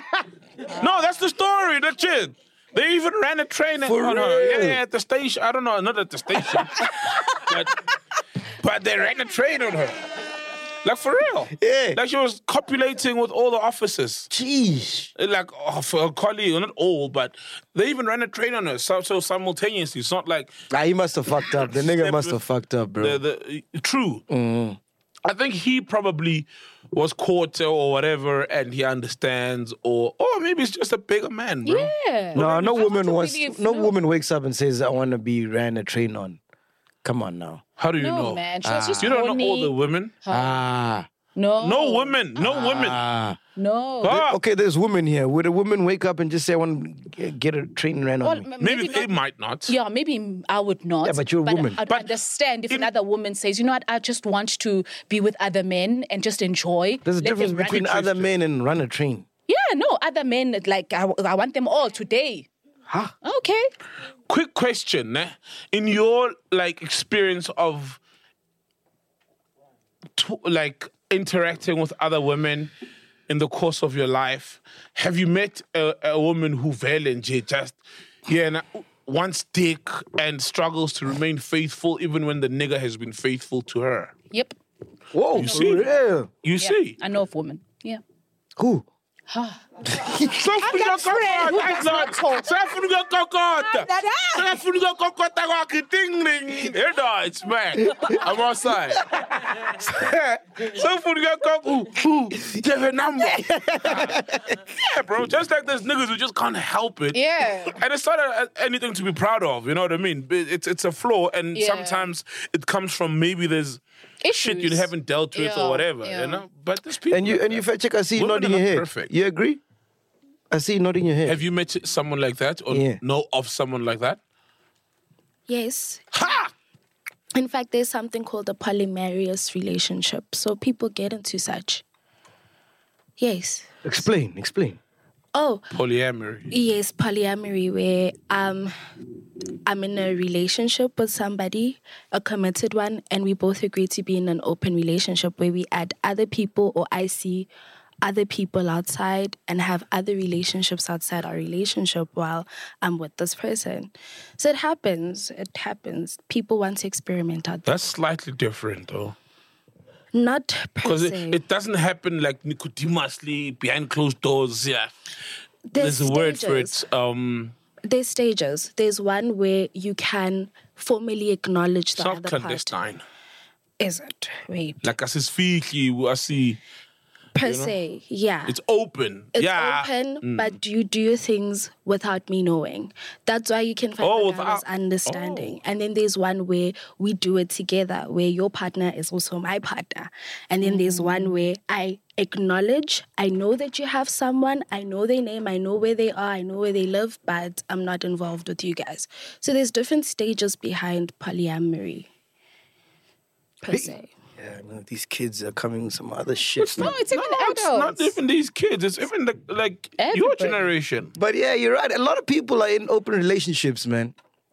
No, that's the story. That's it. They even ran a train For on her. real? Yeah, yeah, at the station. I don't know, not at the station. but, but they ran a train on her. Like, for real. Yeah. Like, she was copulating with all the officers. Jeez. Like, oh, for a colleague, not all, but they even ran a train on her. So, so simultaneously. It's not like Ah, he must have fucked up. The nigga Slept must with have fucked up, bro. the, the true. I think he probably was caught or whatever, and he understands, or or maybe it's just a bigger man, bro. Yeah. no, no woman to wants. believe, No no. woman wakes up and says, "I want to be ran a train on." Come on now. How do you No, know? man. She was just You don't know horny. all the women. Ah. No. No women. No women. Ah. No. Ah, Okay, there's women here. Would a woman wake up and just say, "I want to get a train ran Well, on me"? m- maybe not- they might not. Yeah, maybe I would not. Yeah, but you're a woman. I'd But understand if in- another woman says, you know what, I just want to be with other men and just enjoy. There's a Let them difference run between it. other men and run a train. Yeah, no, other men, like, I, I want them all today. Huh? Okay. Quick question, eh? In your like experience of t- like interacting with other women in the course of your life, have you met a, a woman who valiantly just yeah na- wants dick and struggles to remain faithful even when the nigga has been faithful to her? Yep. Whoa, You see? real? You Yeah. see? I know of women. Yeah. Who? So funuga kokota, not talk. so funuga kokota, so funuga kokota wa kitingling. You know, it's man. I'm outside. So funuga kokota, give a number. Yeah, bro. Just like there's niggas who just can't help it. Yeah. And it's not a, anything to be proud of. You know what I mean? It's it's a flaw, and Yeah. sometimes it comes from maybe there's shit you Issues. haven't dealt with Yeah, or whatever. yeah. You know, but there's people. And you like and you that. fact check. I see you Women nodding are your not head. perfect. You agree? I see you nodding your head. Have you met someone like that or Yeah. know of someone like that? Yes. Ha! In fact, there's something called a polyamorous relationship. So people get into such. Yes. Explain. Explain. Oh, Polyamory. yes, polyamory, where um, I'm in a relationship with somebody, a committed one, and we both agree to be in an open relationship where we add other people, or I see other people outside and have other relationships outside our relationship while I'm with this person. So it happens. It happens. People want to experiment out there. That's slightly different though. Not per Because se. it, it doesn't happen like Nicodemously behind closed doors. Yeah. There's, a word for stages. it. Um, There's stages. There's one where you can formally acknowledge the it's not other part. clandestine. Is it? Wait. Like I says, Fiki, I see. Per se, yeah. It's open. It's yeah. open, Mm. but you do your things without me knowing. That's why you can find Oh, the guy is without- understanding. oh. And then there's one where we do it together, where your partner is also my partner. And then there's one where I acknowledge, I know that you have someone, I know their name, I know where they are, I know where they live, but I'm not involved with you guys. So there's different stages behind polyamory, per se. Yeah, no, these kids are coming with some other shit. No, it's even No, it's not adults. even these kids. It's even the, like your Everybody. generation. But yeah, you're right. A lot of people are in open relationships, man.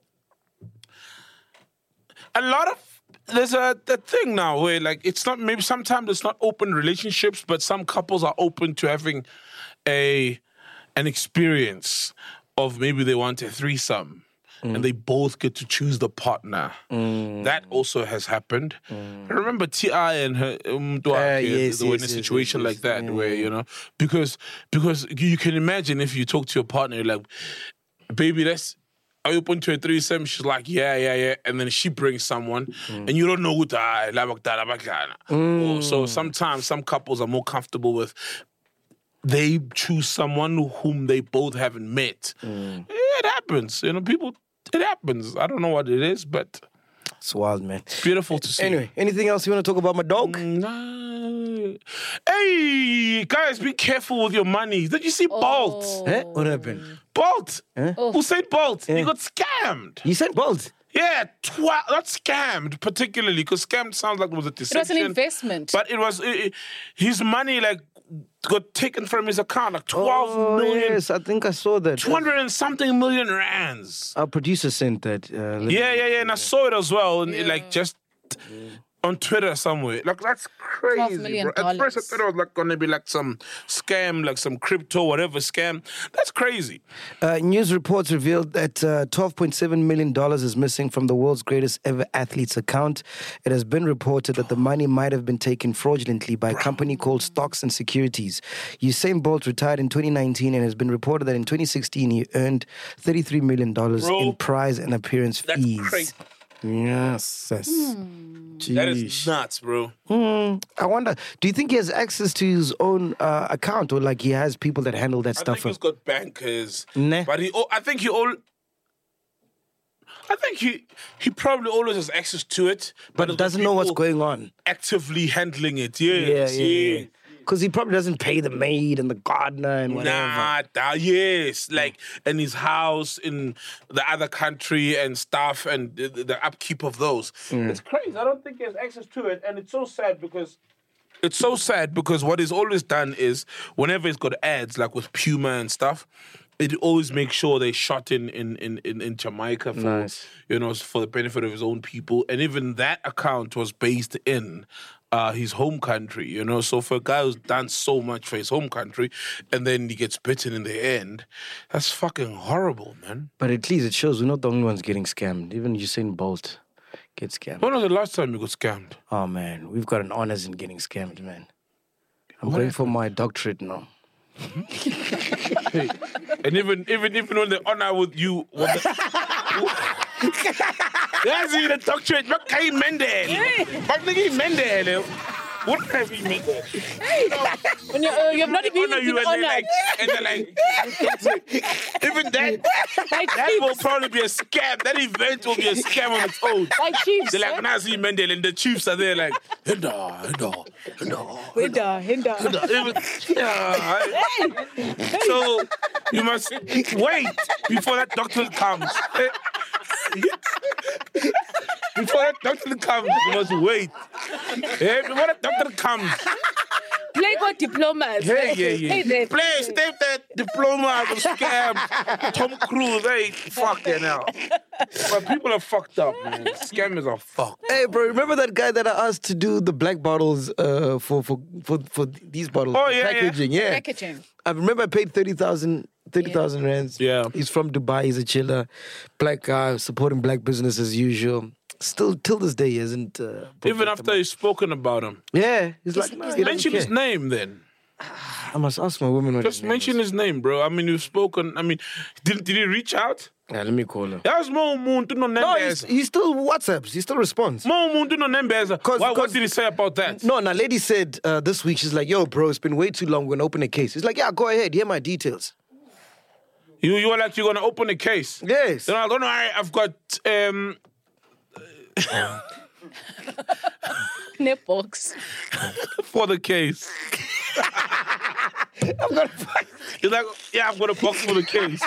A lot of there's a, a thing now where like it's not maybe sometimes it's not open relationships, but some couples are open to having a an experience of maybe they want a threesome. And they both get to choose the partner. That also has happened. I remember T I and her um, Uh, yes, they were yes, in a yes, situation yes, like that, yeah, where you know, because because you can imagine if you talk to your partner, you're like, baby, let's. Are you open to a threesome? She's like, yeah, yeah, yeah. And then she brings someone, and you don't know who that is. So sometimes some couples are more comfortable with they choose someone whom they both haven't met. Yeah, it happens. You know, people, it happens. I don't know what it is, but It's wild, man. it's beautiful to see. Anyway, anything else you want to talk about my dog? Nah. Hey, guys, be careful with your money. Did you see Bolt? Eh? What happened? Bolt. Usain Bolt. He Eh? got scammed. You said Bolt. Yeah, twa- not scammed particularly, because scammed sounds like it was a It deception. was an investment. But it was it, it- his money like got taken from his account, like twelve Oh, million, yes, I think I saw that. two hundred and something million rands. Our producer sent that. Uh, let me- Yeah, yeah, yeah, and I saw it as well, and it, like just on Twitter somewhere. Like that's crazy, million bro. At first I dollars. thought it was like gonna be like some scam, like some crypto, whatever scam. That's crazy. Uh, news reports revealed that uh, twelve point seven million dollars is missing from the world's greatest ever athlete's account. It has been reported that the money might have been taken fraudulently by a company called Stocks and Securities. Usain Bolt retired in twenty nineteen and has been reported that in twenty sixteen he earned thirty-three million dollars Bro, in prize and appearance That's fees. crazy. Yes. yes. That is Jeesh. nuts, bro. Hmm. I wonder, do you think he has access to his own uh, account, or like he has people that handle that I stuff? think he's got bankers, Nah. but he. al- I think he all. I think he he probably always has access to it, but there's doesn't know what's people going on. actively handling it. Yeah, Yes, yeah, yeah. Because he probably doesn't pay the maid and the gardener and whatever. Nah, da, yes, like in his house in the other country and stuff, and the, the upkeep of those. It's crazy. I don't think he has access to it, and it's so sad because. It's so sad because what he's always done is whenever he's got ads, like with Puma and stuff, it always makes sure they shot in in, in, in, in Jamaica for Nice. you know for the benefit of his own people, and even that account was based in uh, his home country. You know, so for a guy who's done so much for his home country, and then he gets bitten in the end, that's fucking horrible, man. But at least it shows we're not the only ones getting scammed. Even Usain Bolt gets scammed. When was the last time you got scammed? Oh man, we've got an honors in getting scammed, man. I'm going for my doctorate now. Hey, and even even even when they honor with you, what the, that's the doctorate. What kind Mendel? What nigga Mendel? What have you made there? When you're, uh, you have not even Honor you been and they're honored. like, and they're like, even that, By that chiefs. will probably be a scam. That event will be a scam on its own. By chiefs. They're like Nazi Mendel, and the chiefs are there like, Hinda, Hinda, Hinda. Hinda, Hinda. Even- yeah. So you must wait before that doctor comes. Before that doctor comes, you must wait. Yeah, before that doctor comes. Play what diplomas. Yeah, yeah, yeah. Hey, there. Please, take that diploma of scam. Tom Cruise, hey, fuck that now. But people are fucked up, man. Scammers are fucked. Hey, bro, remember that guy that I asked to do the black bottles uh, for, for for for these bottles? Oh, yeah, yeah. packaging, yeah. Packaging. I remember I paid thirty thousand thirty thousand rands. Yeah. He's from Dubai. He's a chiller, black guy, supporting black business as usual. Still, till this day, he hasn't. Uh, Even after you've spoken about him. yeah, he's like, nah, he doesn't Mention his care. name then. I must ask my woman. What Just his name mention is. his name, bro. I mean, you've spoken. I mean, did, did he reach out? Yeah, let me call her. That was more muntu no No, he's, nembeza. he still WhatsApps. He still responds. More muntu no nembeza. 'Cause- What, what 'cause- did he say about that? No, now lady said uh, this week, she's like, yo, bro, it's been way too long. We're going to open a case. He's like, yeah, go ahead. Here are my details. You you were like you're gonna open a case. Yes. Then I don't know. I, I've got um Net box. for the case. I'm gonna He's like, yeah, I've got a box for the case.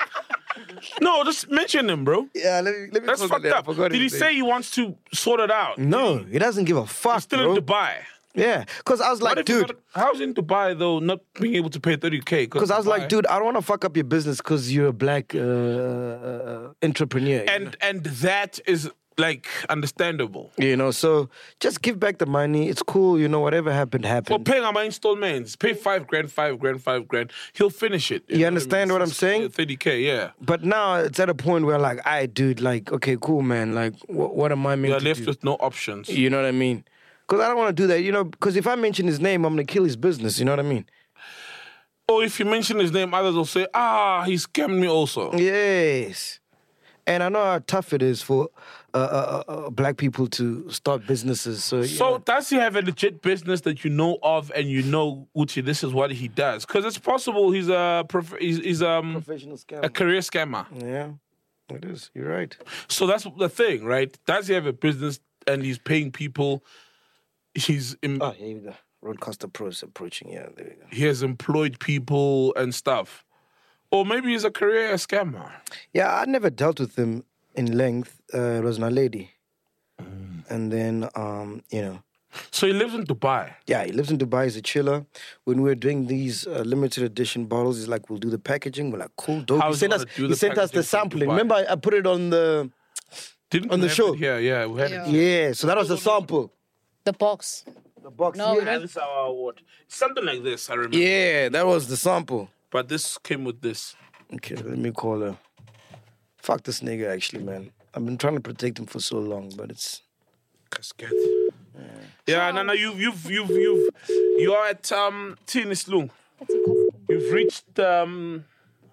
No, just mention him, bro. Yeah, let me, let me That's call fucked her. I up. forgot Did he his say name. he wants to sort it out? No, he doesn't give a fuck, Still bro. in Dubai. Yeah, because I was What like, if you dude, got- how's in Dubai though not being able to pay thirty K? because I was like, dude, I don't want to fuck up your business because you're a black uh, uh, entrepreneur. you and and that is like understandable. know? You know, so just give back the money. It's cool, you know, whatever happened, For happened. paying our installments, pay five grand, five grand, five grand. He'll finish it. You know understand I mean? what I'm saying? thirty K, yeah. But now it's at a point where, like, I, dude, like, okay, cool, man. Like, wh- what am I meant You're to left do? with no options. You know what I mean? Because I don't want to do that, you know, because if I mention his name, I'm going to kill his business, you know what I mean? Or if you mention his name, others will say, ah, he scammed me also. Yes. And I know how tough it is for uh, uh, uh, black people to start businesses. So, you So know. does he have a legit business that you know of and you know, Uchi, this is what he does? Because it's possible he's a prof- he's, he's um Professional scam. a career scammer. Yeah, it is. You're right. So that's the thing, right? Does he have a business and he's paying people? He's in, Oh, here we go. Roadcaster Pro is approaching. Yeah, there we go. he has employed people and stuff. Or maybe he's a career scammer. Yeah, I never dealt with him in length. Uh, it was my lady. And then, um, you know, So he lives in Dubai. yeah, he lives in Dubai. He's a chiller. When we were doing these uh, limited edition bottles, he's like, we'll do the packaging. We're like, cool, dope. How's he sent he us, gonna do he the sent us the packaging from sampling. Dubai? Remember, I, I put it on the... Didn't On we the have show? it here? Yeah, we had it. Yeah, so that was the sample. The box. The box. No, yeah. we This is our award. Something like this, I remember. Yeah, that was the sample. But this came with this. Okay, let me call her. Fuck this nigga, actually, man. I've been trying to protect him for so long, but it's... Casket. Yeah, no, no, you've, you've, you've, you've, you're at um, Tinis You've reached, um,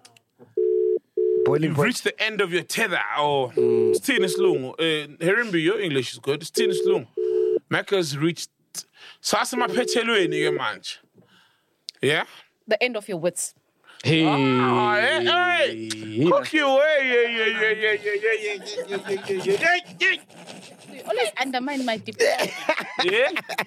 Boiling you've point. reached the end of your tether. Or it's Tinis Lung. Uh, Herimbi, your English is good. It's Tinis Lung. Macca's reached. Sasa mapethelwe nigga manje. Yeah. The end of your wits. Hey. Ah, hey, hey. Fuck you. Hey, yeah, yeah, yeah, yeah, yeah, yeah, yeah, yeah, yeah, yeah, yeah, yeah. You always undermine my diploma. Yeah.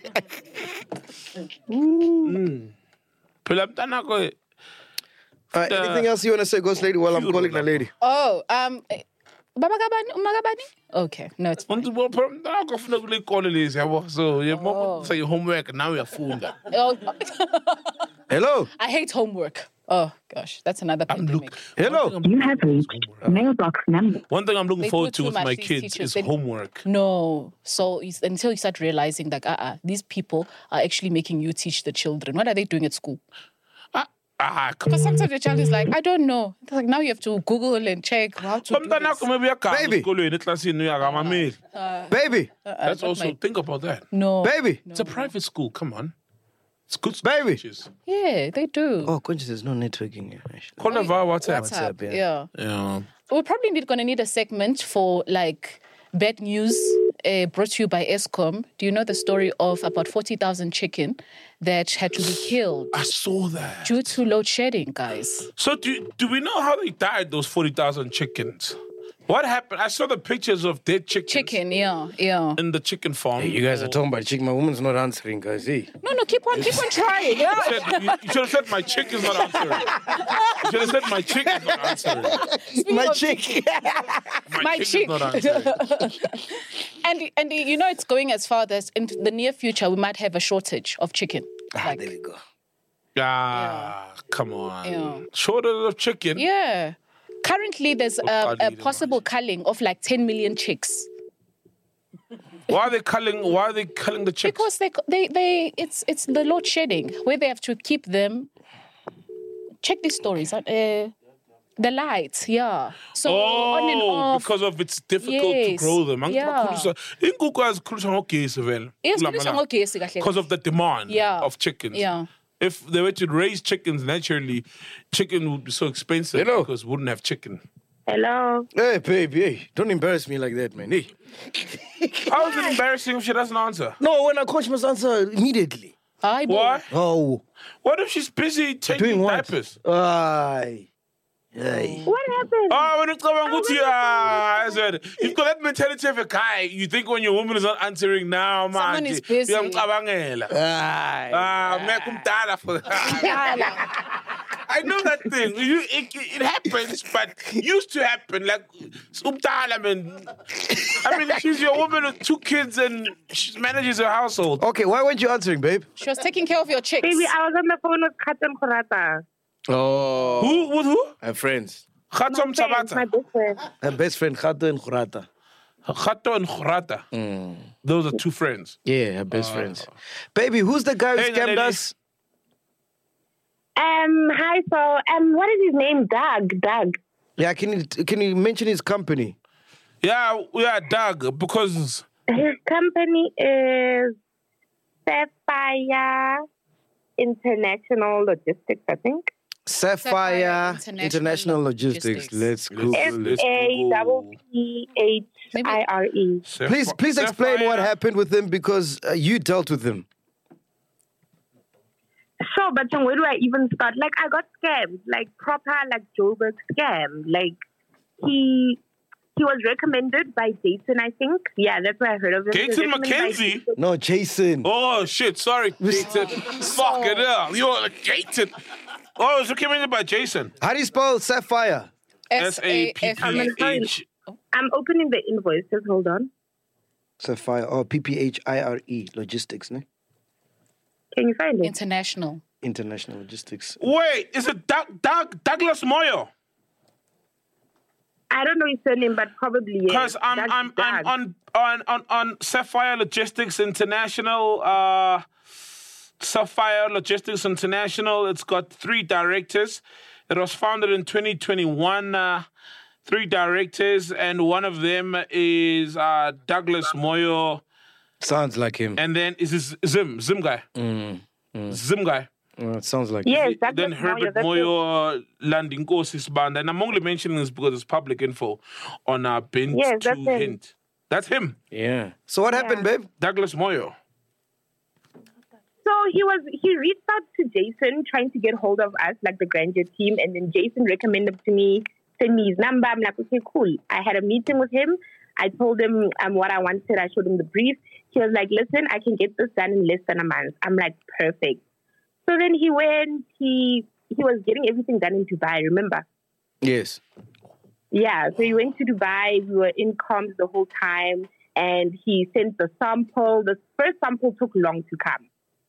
Mm. Phela mntanakho All right, anything else you want to say, Ghost Lady, while I'm calling the lady? Oh, um, eh, Baba Kabani, Uma Kabani? Okay, no, it's fine. Umuntu phela mntanakho ufuna ukulikole lezi yabo. So you say your homework now uyafunda. Oh, Hello? I hate homework. Oh gosh, that's another I'm pandemic. look, Hello. one thing I'm You have reached mailbox number. One thing I'm looking They forward do to too with much, my these kids teachers. is They- homework. No, so it's, until you start realizing that uh, uh these people are actually making you teach the children. What are they doing at school? Ah, come Because sometimes the child is like, I don't know. It's like now you have to Google and check how to do Umntanakho this. maybe uyaganga Baby. esikolweni eklasini uyakamameli. Baby, That's not also my- think about that. No. baby. It's a private school. Come on, it's good. School Baby. teachers. Yeah, they do. Oh, conscious, there's no networking here. Actually. Call them via WhatsApp. WhatsApp, WhatsApp, yeah. Yeah. We're probably need, gonna need a segment for like bad news uh, brought to you by ESCOM. Do you know the story of about forty thousand chicken that had to be killed I saw that. due to load shedding, guys? So do do we know how they died? Those forty thousand chickens. What happened? I saw the pictures of dead chickens. Chicken, yeah, yeah. In the chicken farm. Hey, you guys are talking about chicken. My woman's not answering, guys. Hey. No, no, keep on, keep on trying. Yeah. You, said- you- you should have said my chick is not answering. You should have said my chick is not answering. My of- chick. My, My chick, chick. is not answering. And and you know it's going as far as in the near future we might have a shortage of chicken. Ah, Like, there we go. Ah, come on. Yeah. Shortage of chicken. yeah. Currently, there's a, God, a you don't possible culling of like ten million chicks Why are they culling? Why are they culling the chicks? because they they they it's it's the load shedding where they have to keep them. Check these stories. Uh, the lights, yeah. So oh, on and off. because of it's difficult Yes, to grow them. yeah. Inkukhu azikhulisa ngogesi vele. Yes, Kula kulisa malanga. ngogesi kahle. Because of the demand Yeah. of chickens. Yeah. If they were to raise chickens naturally, chicken would be so expensive Hello. because we wouldn't have chicken. Hello. Hey, baby, hey. Don't embarrass me like that, man. Hey. How is it embarrassing if she doesn't answer? No, when I coach must answer immediately. Hi, boy. Why? Oh. What if she's busy changing Doing what? diapers? Aye. Aye. What happened? Oh, when it's coming good to you, I said, you've got that mentality of a guy. You think when your woman is not answering now, man. Someone is busy. uyamcabangela. Aye. Ah, mek umdala for I know that thing. You, it, it happens, but used to happen. Like umdala, man. I mean, she's your woman with two kids and she manages her household. Okay, why weren't you answering, babe? She was taking care of your chicks. Baby, I was on the phone with Katan Kurata. Oh. Who with who? Her friends. Khatom Friends, my Sabata. best friend. Her best friend, Khato and Khurata. Khato and Khurata. Those are two friends. Yeah, her best friends. Baby, who's the guy who Hey, scammed lady. us? Um, hi, so, um, what is his name? Doug, Doug. Yeah, can you can you mention his company? Yeah, yeah, Doug, because His company is Sapphire International Logistics, I think. Sapphire Sapphire International, International Logistics. Logistics. Let's go. Let's- S let's A go. P P H I R E. Please, please explain what happened with him because uh, you dealt with him. Sure, but then where do I even start? Like, I got scammed, like proper, like Joburg scam. Like, he he was recommended by Jason, I think. Yeah, that's where I heard of him. He was Gaten recommended by McKenzie? Jason. No, Jason. Oh shit! Sorry, Gaten. Fuck it up. You're like Gaten. Oh, it's recommended by Jason. How do you spell Sapphire? S A P S A F P I. H. I'm opening the invoice. Just hold on. Sapphire. Oh, P P H I R E Logistics, ne? Can you find it? International. International Logistics. Wait, is it Doug, Doug, Douglas Moyo? I don't know his surname, but probably yes. Because I'm That's I'm I'm Doug. on on on on Sapphire Logistics International. Uh, Sapphire Logistics International. It's got three directors. It was founded in twenty twenty-one. Uh, three directors, and one of them is uh, Douglas Moyo. Sounds like him. And then is this Zim, Zim guy. Zim guy. Oh, it sounds like Yes, him. that's Then what Herbert that's it. Moyo, uh, Landinkosis band. And I'm only mentioning this because it's public info on uh, Bent Yes, to that's him. Hint. That's him, Yeah. So what happened, babe? Douglas Moyo. So he was he reached out to Jason trying to get hold of us, like the Grandeur team, and then Jason recommended to me, send me his number. I'm like, okay, cool. I had a meeting with him. I told him um, what I wanted. I showed him the brief. He was like, listen, I can get this done in less than a month. I'm like, perfect. So then he went, he he was getting everything done in Dubai, remember? Yes. Yeah, so he went to Dubai. We were in comms the whole time, and he sent the sample. The first sample took long to come.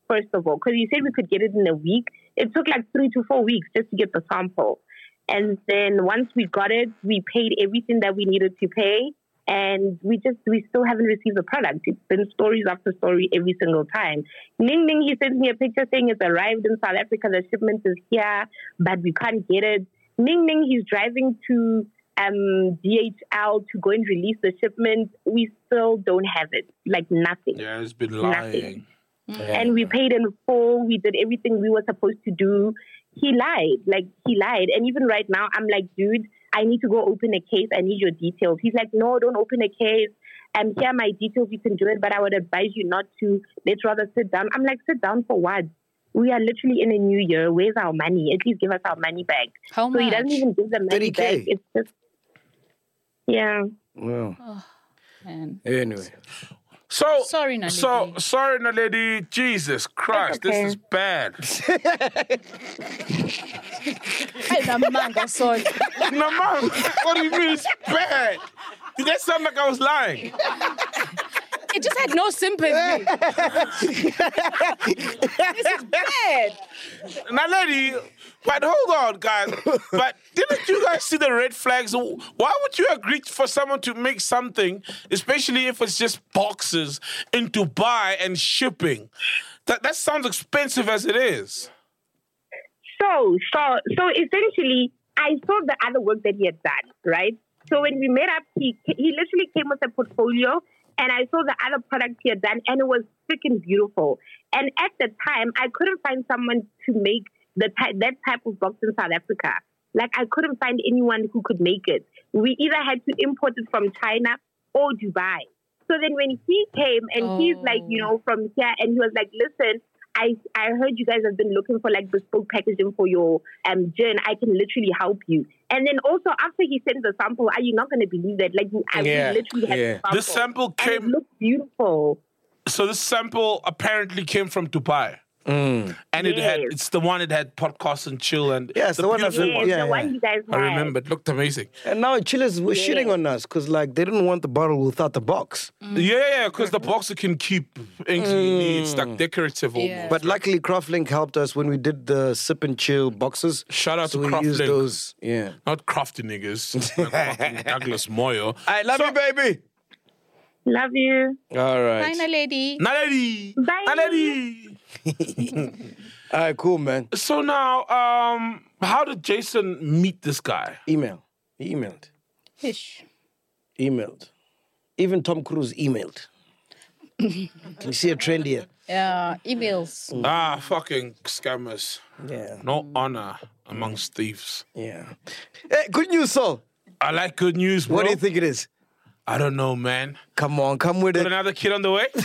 first of all, because you said we could get it in a week. It took like three to four weeks just to get the sample. And then once we got it, we paid everything that we needed to pay. And we just, we still haven't received the product. It's been stories after story every single time. Ning Ning, he sends me a picture saying it's arrived in South Africa, the shipment is here, but we can't get it. Ning Ning, he's driving to um, D H L to go and release the shipment. We still don't have it, like nothing. Yeah, it's been lying. Nothing. Yeah. And we paid in full. We did everything we were supposed to do. He lied, like he lied. And even right now, I'm like, dude, I need to go open a case. I need your details. He's like, no, don't open a case. And here are my details. You can do it, but I would advise you not to. Let's rather sit down. I'm like, sit down for what? We are literally in a new year. Where's our money? At least give us our money back. How so much? he doesn't even give the money thirty K. back. It's just, yeah. Well, Oh, man. anyway. So Sorry, Naledi. So sorry, Naledi. Jesus Christ, okay. this is bad. Hey, Namanga, sorry. No, man, what do you mean it's bad? Did that sound like I was lying? It just had no sympathy. This is bad. Naledi, but hold on, guys. But didn't you guys see the red flags? Why would you agree for someone to make something, especially if it's just boxes, in Dubai and shipping? That that sounds expensive as it is. So, so, so essentially, I saw the other work that he had done, right? So when we met up, he he literally came with a portfolio, and I saw the other products he had done, and it was freaking beautiful. And at the time, I couldn't find someone to make the ty- that type of box in South Africa. Like, I couldn't find anyone who could make it. We either had to import it from China or Dubai. So then when he came, and Oh. he's like, you know, from here, and he was like, listen, I I heard you guys have been looking for like bespoke packaging for your um gin. I can literally help you. And then also after he sent the sample, are you not going to believe that? Like, I Yeah, literally had yeah. the sample. This sample and it came. looked beautiful. So this sample apparently came from Dubai. Mm. And it had Yes. it's the one that had podcast and chill and Yeah, it's the one that's- beautiful Yes, yeah, the one yeah. you guys I had. remember it looked amazing. And now chillers were shitting on us because like they didn't want the bottle without the box. Yeah, yeah, because the boxer can keep ink it's like decorative almost. Mm. But luckily, Craftlink helped us when we did the sip and chill boxes. Shout out so to we used Craftlink. those. Yeah. Not crafty niggas. Like fucking Douglas Moyo. I love So- you, baby. Love you. All right. Final lady. Naledi! Bye. Naledi! All right, cool, man. So now, um, how did Jason meet this guy? Email. He emailed. Ish. Emailed. Even Tom Cruise emailed. Can you see a trend here? Yeah, emails. Ah, fucking scammers. Yeah. No honor amongst thieves. Yeah. Hey, good news, Saul. I like good news, bro. What do you think it is? I don't know, man. Come on, come with Got it. another kid on the way?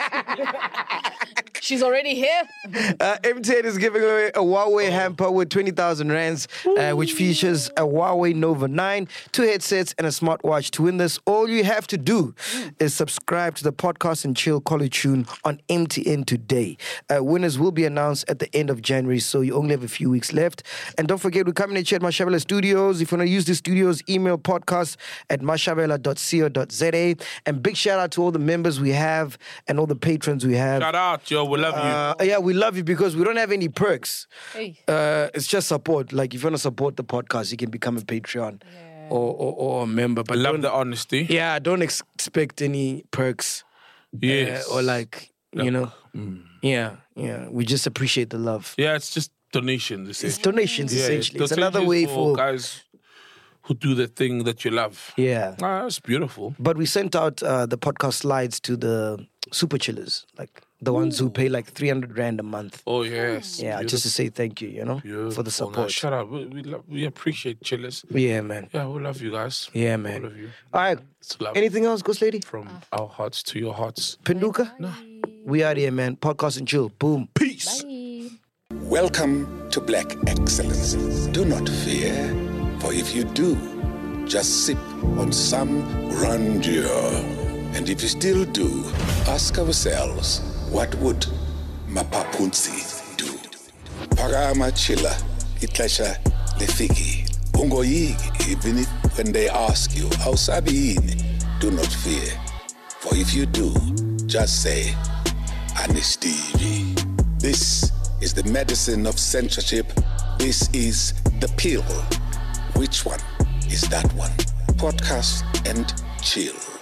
She's already here. Uh, M T N is giving away a Huawei hamper with twenty thousand rands, uh, which features a Huawei Nova nine, two headsets, and a smartwatch. To win this, all you have to do is subscribe to the Podcast and Chill College Tune on M T N today. Uh, winners will be announced at the end of January, so you only have a few weeks left. And don't forget, we're coming at you at Mashabela Studios. If you want to use the studios, email podcast at mashabela dot co dot za. And big shout out to all the members we have and all the patrons we have. Shout out, yo. We love you. Uh, yeah, we love you because we don't have any perks. Hey. Uh, it's just support. Like, if you want to support the podcast, you can become a Patreon or, or, or a member. But I love don't- the honesty. Yeah, don't ex- expect any perks. Yes. Uh, or like, you know. Yeah, yeah. We just appreciate the love. Yeah, it's just donations. It's essentially. donations, Yeah, essentially. It's donations another way for... guys who do the thing that you love. Yeah. Ah, that's beautiful. But we sent out uh, the podcast slides to the super chillers, like the ones who pay like three hundred rand a month. Oh, yes. Yeah, just to say thank you, you know, Beautiful. for the Now, support. shout out. We, we, love, we appreciate chillers. Yeah, man. Yeah, we love you guys. Yeah, All man. of you. All right. It's love. Anything else, Ghost Lady? From our hearts to your hearts. Pinduka? No. We out here, man. Podcast and chill. Boom. Peace. Welcome to Black Excellence. Do not fear, for if you do, just sip on some grandeur. And if you still do, ask ourselves, what would Mapapunzi do? Parama chilla, itlasha lefiki. Ungoyiki, even if when they ask you, how sabini, do not fear. For if you do, just say, Anistivi. This is the medicine of censorship. This is the pill. Which one is that one? Podcast and chill.